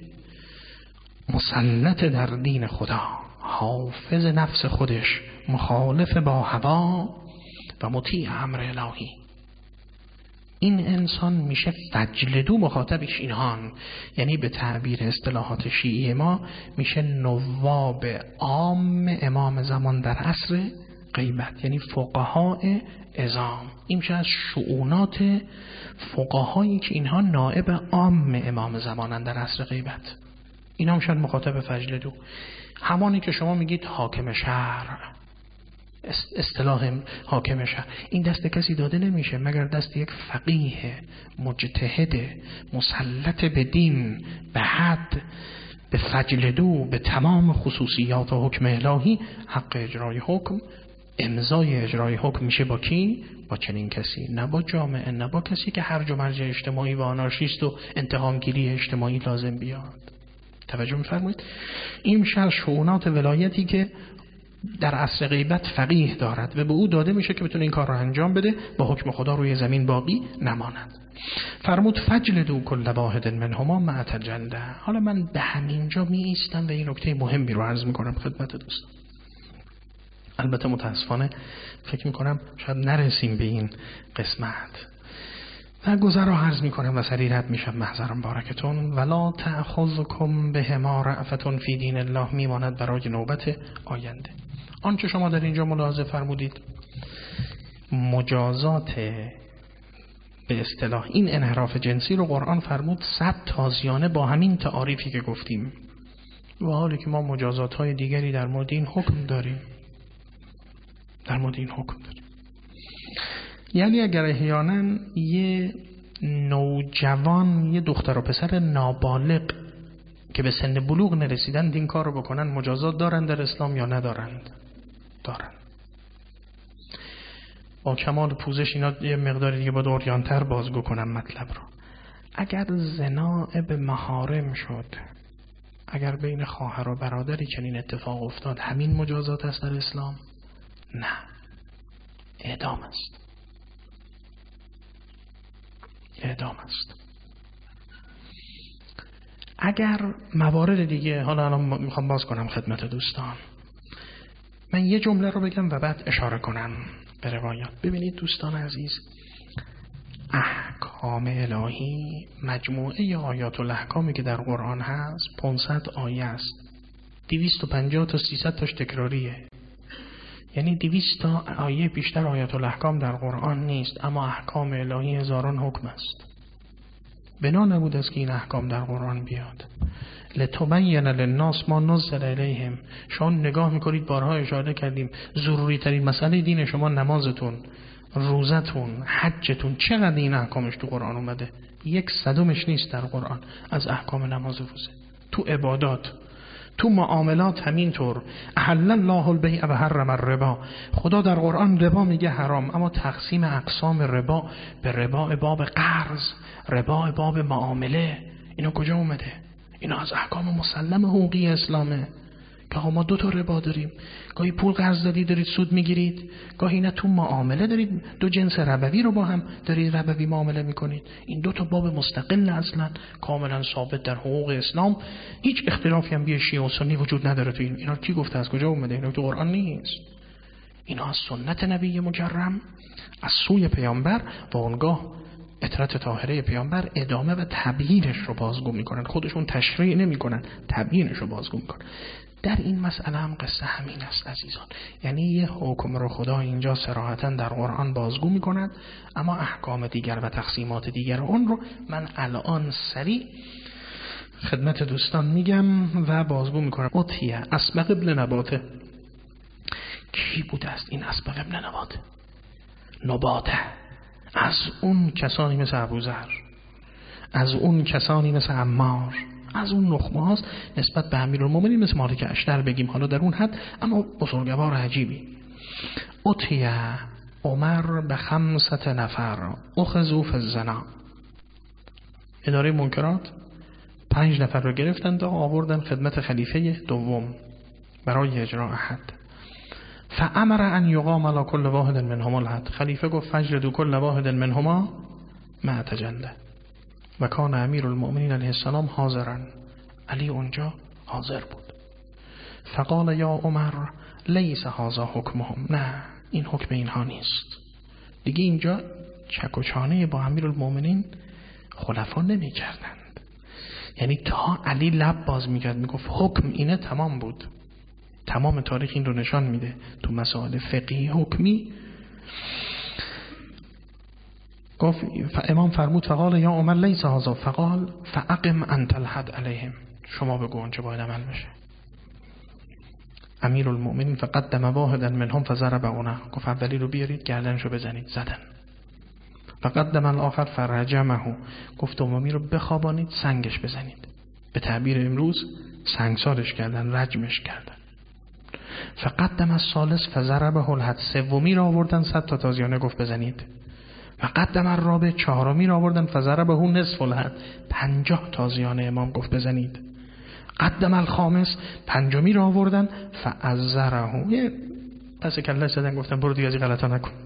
S1: مسلط در دین خدا، حافظ نفس خودش، مخالف با هوا و مطیع امر الهی، این انسان میشه فجلدو، مخاطبش اینهان، یعنی به تعبیر اصطلاحات شیعی ما میشه نواب عام امام زمان در عصر غیبت، یعنی فقهای عظام. این میشه از شؤونات فقهایی که اینها نائب عام امام زمانن در عصر غیبت، اینا میشن مخاطب فجلدو. همانی که شما میگید حاکم شهر، اصطلاح حاکم شهر، این دست کسی داده نمیشه مگر دست یک فقیه مجتهد مسلط به دین، به حد، به فجلدو، به تمام خصوصیات و حکم الهی. حق اجرای حکم، امضای اجرای حکم میشه با کی؟ با چنین کسی، نه با جامعه، نه با کسی که هرج و مرج اجتماعی و آنارشیست و انتقامگیری اجتماعی لازم بیاد. توجه می‌فرمایید؟ این میشه از شؤونات ولایتی که در عصر غیبت فقیه دارد و به او داده میشه که بتونه این کار رو انجام بده، با حکم خدا روی زمین باقی نماند. فرمود فجلدوا کل واحد منهما مع تجلده. حالا من به همینجا می ایستم و این نکته مهمی رو عرض میکنم خدمت دوستان. البته متاسفانه فکر میکنم شاید نرسیم به این قسمت و گذر رو عرض میکنم و سریع رد میشم، محضرم بارکتون. ولا تأخذکم بهما رأفة فی دین الله میماند برای نوبت آینده. آنچه شما در اینجا ملاحظه فرمودید، مجازات به اصطلاح این انحراف جنسی رو قرآن فرمود صد تازیانه با همین تعاریفی که گفتیم، و حالی که ما مجازات های دیگری در مورد این حکم داریم در مورد این حکم داریم یعنی اگر احیانا یه نوجوان، یه دختر و پسر نابالغ که به سن بلوغ نرسیدند این کار رو بکنن، مجازات دارند در اسلام یا ندارند؟ دارند. با کمال پوزش اینا یه مقداری دیگه باید اوریانتر بازگو کنم مطلب رو. اگر زنا به محارم شد، اگر بین خواهر و برادری چنین اتفاق افتاد، همین مجازات است در اسلام؟ نه، اعدام است. اعدام است. اگر موارد دیگه، حالا الان میخوام باز کنم خدمت دوستان، من یه جمله رو بگم و بعد اشاره کنم به روایات. ببینید دوستان عزیز، احکام الهی، مجموعه آیات و احکامی که در قرآن هست پانصد آیه است، دویست و پنجاه تا سیصد تاش تکراریه، یعنی دویست تا آیه بیشتر آیات و احکام در قرآن نیست، اما احکام الهی هزاران حکم است. بنا نبود است که این احکام در قرآن بیاد. لتبین للناس ما نزل الیهم. شما نگاه میکنید، بارها اشاره کردیم، ضروری ترین مسئله دین شما نمازتون، روزتون، حجتون، چقدر این احکامش تو قرآن اومده؟ یک صدمش نیست در قرآن از احکام نماز و روزه. تو عبادات، تو معاملات همینطور. احل الله البیع و حرم الربا. خدا در قرآن ربا میگه حرام، اما تقسیم اقسام ربا به ربا باب قرض، ربا باب معامله، اینا کجا اومده؟ اینا از احکام مسلم حقوقی اسلامه که ما دو تا ربا داریم، گاهی پول قرض دادید دارید سود میگیرید، گاهی نه تو معامله دارید دو جنس ربوی رو با هم دارید ربوی معامله میکنید. این دو تا باب مستقل اصلا کاملا ثابت در حقوق اسلام، هیچ اختلافی هم بین شیعه و سنی وجود نداره تو این. اینا کی گفته؟ از کجا اومده؟ اینا تو قرآن نیست. اینا از سنت نبی مکرم، از سوی پیامبر و اونگاه اطرت طاهره پیامبر ادامه و تبیینش رو بازگو میکنن. خودشون تشریع نمیکنن، تبیینش رو بازگو میکنن. در این مسئله هم قصه همین است عزیزان، یعنی یه حکم رو خدا اینجا صراحتا در قرآن بازگو میکند، اما احکام دیگر و تقسیمات دیگر اون رو من الان سریع خدمت دوستان میگم و بازگو میکنم. اطیه اسبق ابن نباته. کی بوده است این اسبق ابن نباته؟ نباته از اون کسانی مثل ابوذر، از اون کسانی مثل عمار، از اون نخبه هاست نسبت به امیرالمومنین مثل مالک اشتر بگیم، حالا در اون حد، اما بزرگوار عجیبی. اطیه عمر به خمسة نفر اخذوا فی الزنا. اداره منکرات پنج نفر رو گرفتند و آوردن خدمت خلیفه دوم برای اجراء حد. فامر ان یقام علی کل واحد منهما الحد. خلیفه گفت فجلدوا کل واحد منهما مع تجله و کان امیر المؤمنین علیه السلام حاضرا، علی اونجا حاضر بود. فقال یا عمر لیس هذا حکمهم، نه این حکم اینها نیست. دیگه اینجا چک و چانه با امیر المؤمنین خلفا نمی کردند. یعنی تا علی لب باز می کرد می گفت حکم اینه، تمام بود. تمام تاریخ این رو نشان میده. تو مسائل فقهی حکمی گفت امام فرمود فقال یا عمر لیس هذا، فقال فاقم انت الحد علیهم، شما بگو اونچه باید عمل بشه. امیر المؤمنین فقدم واحدا منهم فضرب عنه، گفت اولی رو بیارید گردنشو بزنید، زدن. فقدم الاخر فرجمه، گفت دومی رو بخوابانید سنگش بزنید، به تعبیر امروز سنگسارش کردن، رجمش کردن. فقدم الثالث فضربه الحد، سومی رو آوردن صد تا تازیانه گفت بزنید. فقدم الرابع، چهارمی رو آوردن فضربه نصف الحد، پنجاه تازیانه امام گفت بزنید. قدم الخامس، پنجمی رو آوردن فعذره، پس کله زدن گفتن برو دیگه از این غلطا نکن.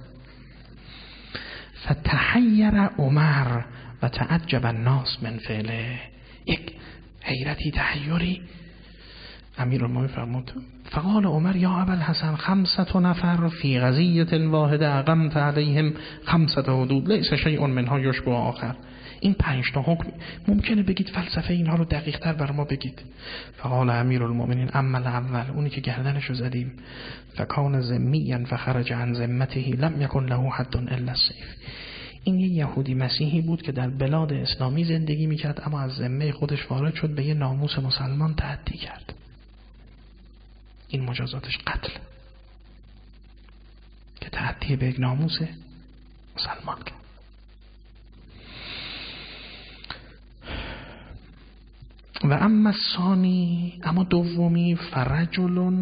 S1: فتحیر عمر و تعجب الناس من فعله، یک حیرتی تحیری. امیر المؤمنین فرمود فقال عمر یا ابا الحسن خمسة نفر فی قضیة واحده اقمت علیهم خمسة حدود لیس شیء منها یشبه آخر. این پنج تا حکم ممکنه بگید فلسفه اینها رو دقیق تر بر ما بگید. فقال امیر المؤمنین اما الاول، اونی که گردنشو زدیم، فکان ذمیا فخرج عن ذمته لم یکن له حد الا السیف. این یه یهودی مسیحی بود که در بلاد اسلامی زندگی میکرد، اما از ذمه خودش وارد شد، به یه ناموس مسلمان تعدی کرد. این مجازاتش قتل، که تعدی به یک ناموس مسلمان کرد. و اما ثانی، اما دومی، فرجل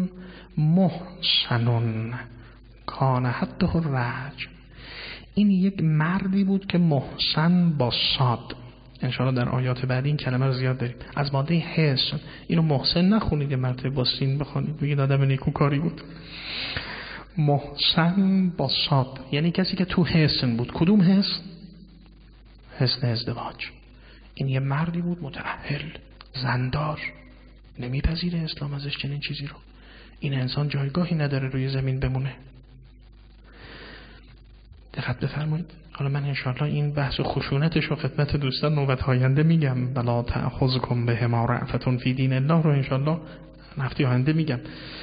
S1: محسن کان حده الرجم. این یک مردی بود که محسن با صاد، انشاءالله در آیات بعدی این کلمه رو زیاد داریم، از ماده حسن. اینو محسن نخونید، یه مرتبه با سین بخونید، بگید آدم نیکوکاری بود. محسن با صاد یعنی کسی که تو حسن بود. کدوم حسن؟ حسن ازدواج. این یه مردی بود متأهل، زندار، نمیپذیره اسلام ازش چنین چیزی رو. این انسان جایگاهی نداره روی زمین بمونه. دقت بفرمایید. حالا من انشاءالله این بحث و خشونتش رو خدمت دوستان نوبت آینده میگم. بلا تأخذکم بهما رأفة فی دین الله رو انشاءالله هفته آینده میگم.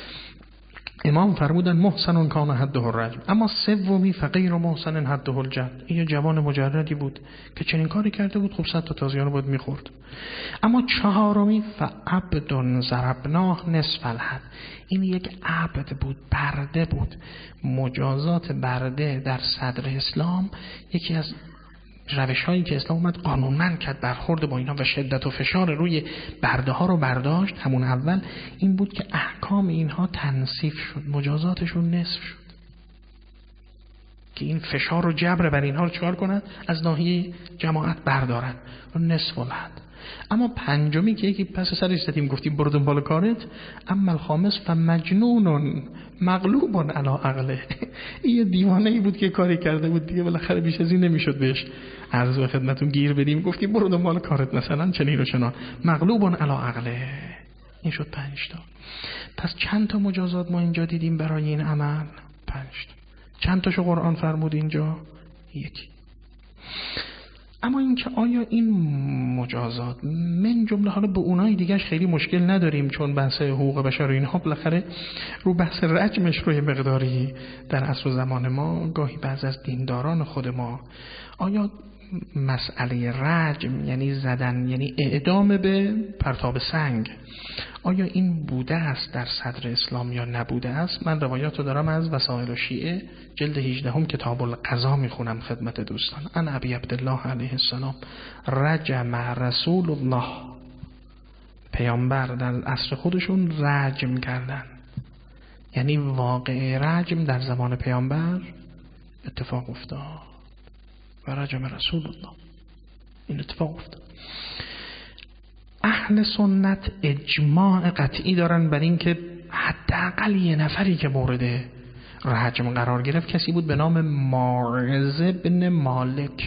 S1: امام فرمودن محسن کان حده الرجم. اما سومی فغیر محسن حده الجلد. این جوان مجردی بود که چنین کاری کرده بود، خب صد تا تازیانه بود میخورد. اما چهارمی فعبد ضربناه نصف الحد. این یک عبد بود، برده بود. مجازات برده در صدر اسلام یکی از روش هایی که اسلام اومد قانونمند کرد برخورد با اینا و شدت و فشار روی برده ها رو برداشت. همون اول این بود که احکام اینها تنصیف شد، مجازاتشون نصف شد، که این فشار و جبر بر اینها رو چکار کنن؟ از ناحیه جماعت بردارن و نصف الحد. اما پنجمی که یکی پس سرش زدیم گفتیم برو دنبال کارت، اما الخامس فمجنون مغلوب علی عقله. این یه دیوانه ای بود که کاری کرده بود دیگه، بالاخره بیش از این نمیشد بهش عرض و خدمتتون گیر بدیم، گفتیم برو دنبال کارت، مثلا چنین و چنان، مغلوب علی عقله. این شد پنج تا. پس چند تا مجازات ما اینجا دیدیم برای این عمل؟ پنج تا. چند تاشو قرآن فرمود اینجا؟ یکی. اما این که آیا این مجازات من جمله، حالا به اونای دیگهش خیلی مشکل نداریم چون بحث حقوق بشر و اینها بالاخره رو بحث رجمش روی مقداری در عصر و زمان ما، گاهی بعض از دینداران خود ما، آیا مسئله رجم یعنی زدن، یعنی اعدام به پرتاب سنگ، آیا این بوده است در صدر اسلام یا نبوده است؟ من روایات رو دارم از وسائل و شیعه جلد هجده کتاب القضا میخونم خدمت دوستان. ان ابی عبدالله علیه السلام رجم رسول الله، پیامبر در عصر خودشون رجم کردن، یعنی واقع رجم در زمان پیامبر اتفاق افتاد و رجم رسول الله، این اتفاق افتاد. اهل سنت اجماع قطعی دارن بر این که حداقل یه نفری که مورد رجم قرار گرفت کسی بود به نام ماعز بن مالک.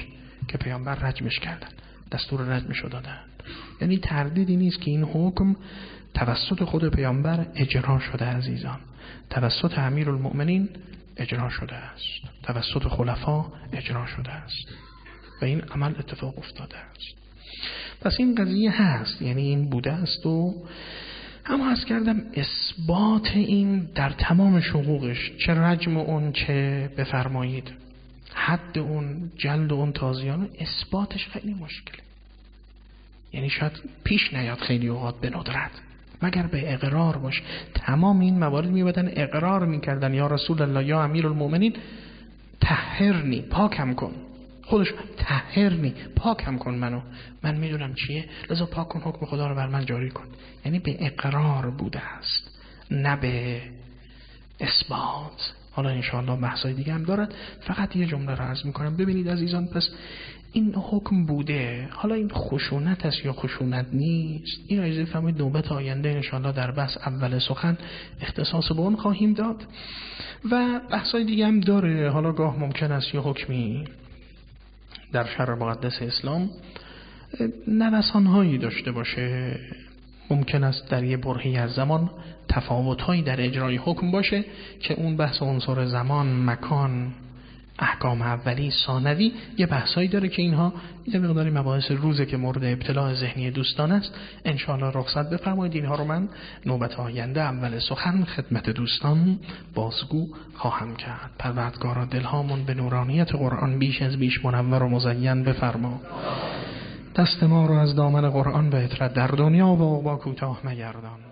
S1: که پیامبر رجمش کردن، دستور رجمش رو دادن. یعنی تردیدی نیست که این حکم توسط خود پیامبر اجرا شده عزیزان، توسط امیرالمؤمنین اجرا شده است، توسط خلفا اجرا شده است و این عمل اتفاق افتاده است. پس این قضیه هست، یعنی این بوده است. و اما از کردم اثبات این در تمام شقوقش، چه رجم اون، چه بفرمایید حد اون، جلد اون تازیان، اثباتش خیلی مشکله. یعنی شاید پیش نیاد خیلی اوقات به ندرت، مگر به اقرار باش. تمام این موارد میبادن اقرار میکردن یا رسول الله یا امیرالمؤمنین طهرنی، پاکم کن. خودش طهرنی، پاکم کن منو، من میدونم چیه، لذا پاک کن، حکم خدا رو بر من جاری کن. یعنی به اقرار بوده است، نه به اثبات. حالا انشاءالله بحثای دیگه هم دارد، فقط یه جمله رو عرض میکنم. ببینید عزیزان، پس این حکم بوده، حالا این خشونت است یا خشونت نیست، این عزیزی فهمید نوبت آینده انشاءالله در بحث اول سخن اختصاص به اون خواهیم داد و بحثای دیگه هم داره. حالا گاه ممکن است یه حکمی در شرع مقدس اسلام نوسان‌هایی داشته باشه، ممکن است در یه برهه‌ای از زمان تفاوت‌هایی در اجرای حکم باشه که اون بحث عنصر زمان، مکان، احکام اولی، ثانوی، یه بحثایی داره که اینها یه مقداری مباحث روزه که مورد ابتلاع ذهنی دوستان است. انشاءالله رخصت بفرمایید، اینها رو من نوبت آینده اول سخن خدمت دوستان بازگو خواهم کرد. پروردگارا دلهامون به نورانیت قرآن بیش از بیش منور و مزین بفرما. دست ما رو از دامن قرآن به اطرت در دنیا و عقبا کوتاه مگردان.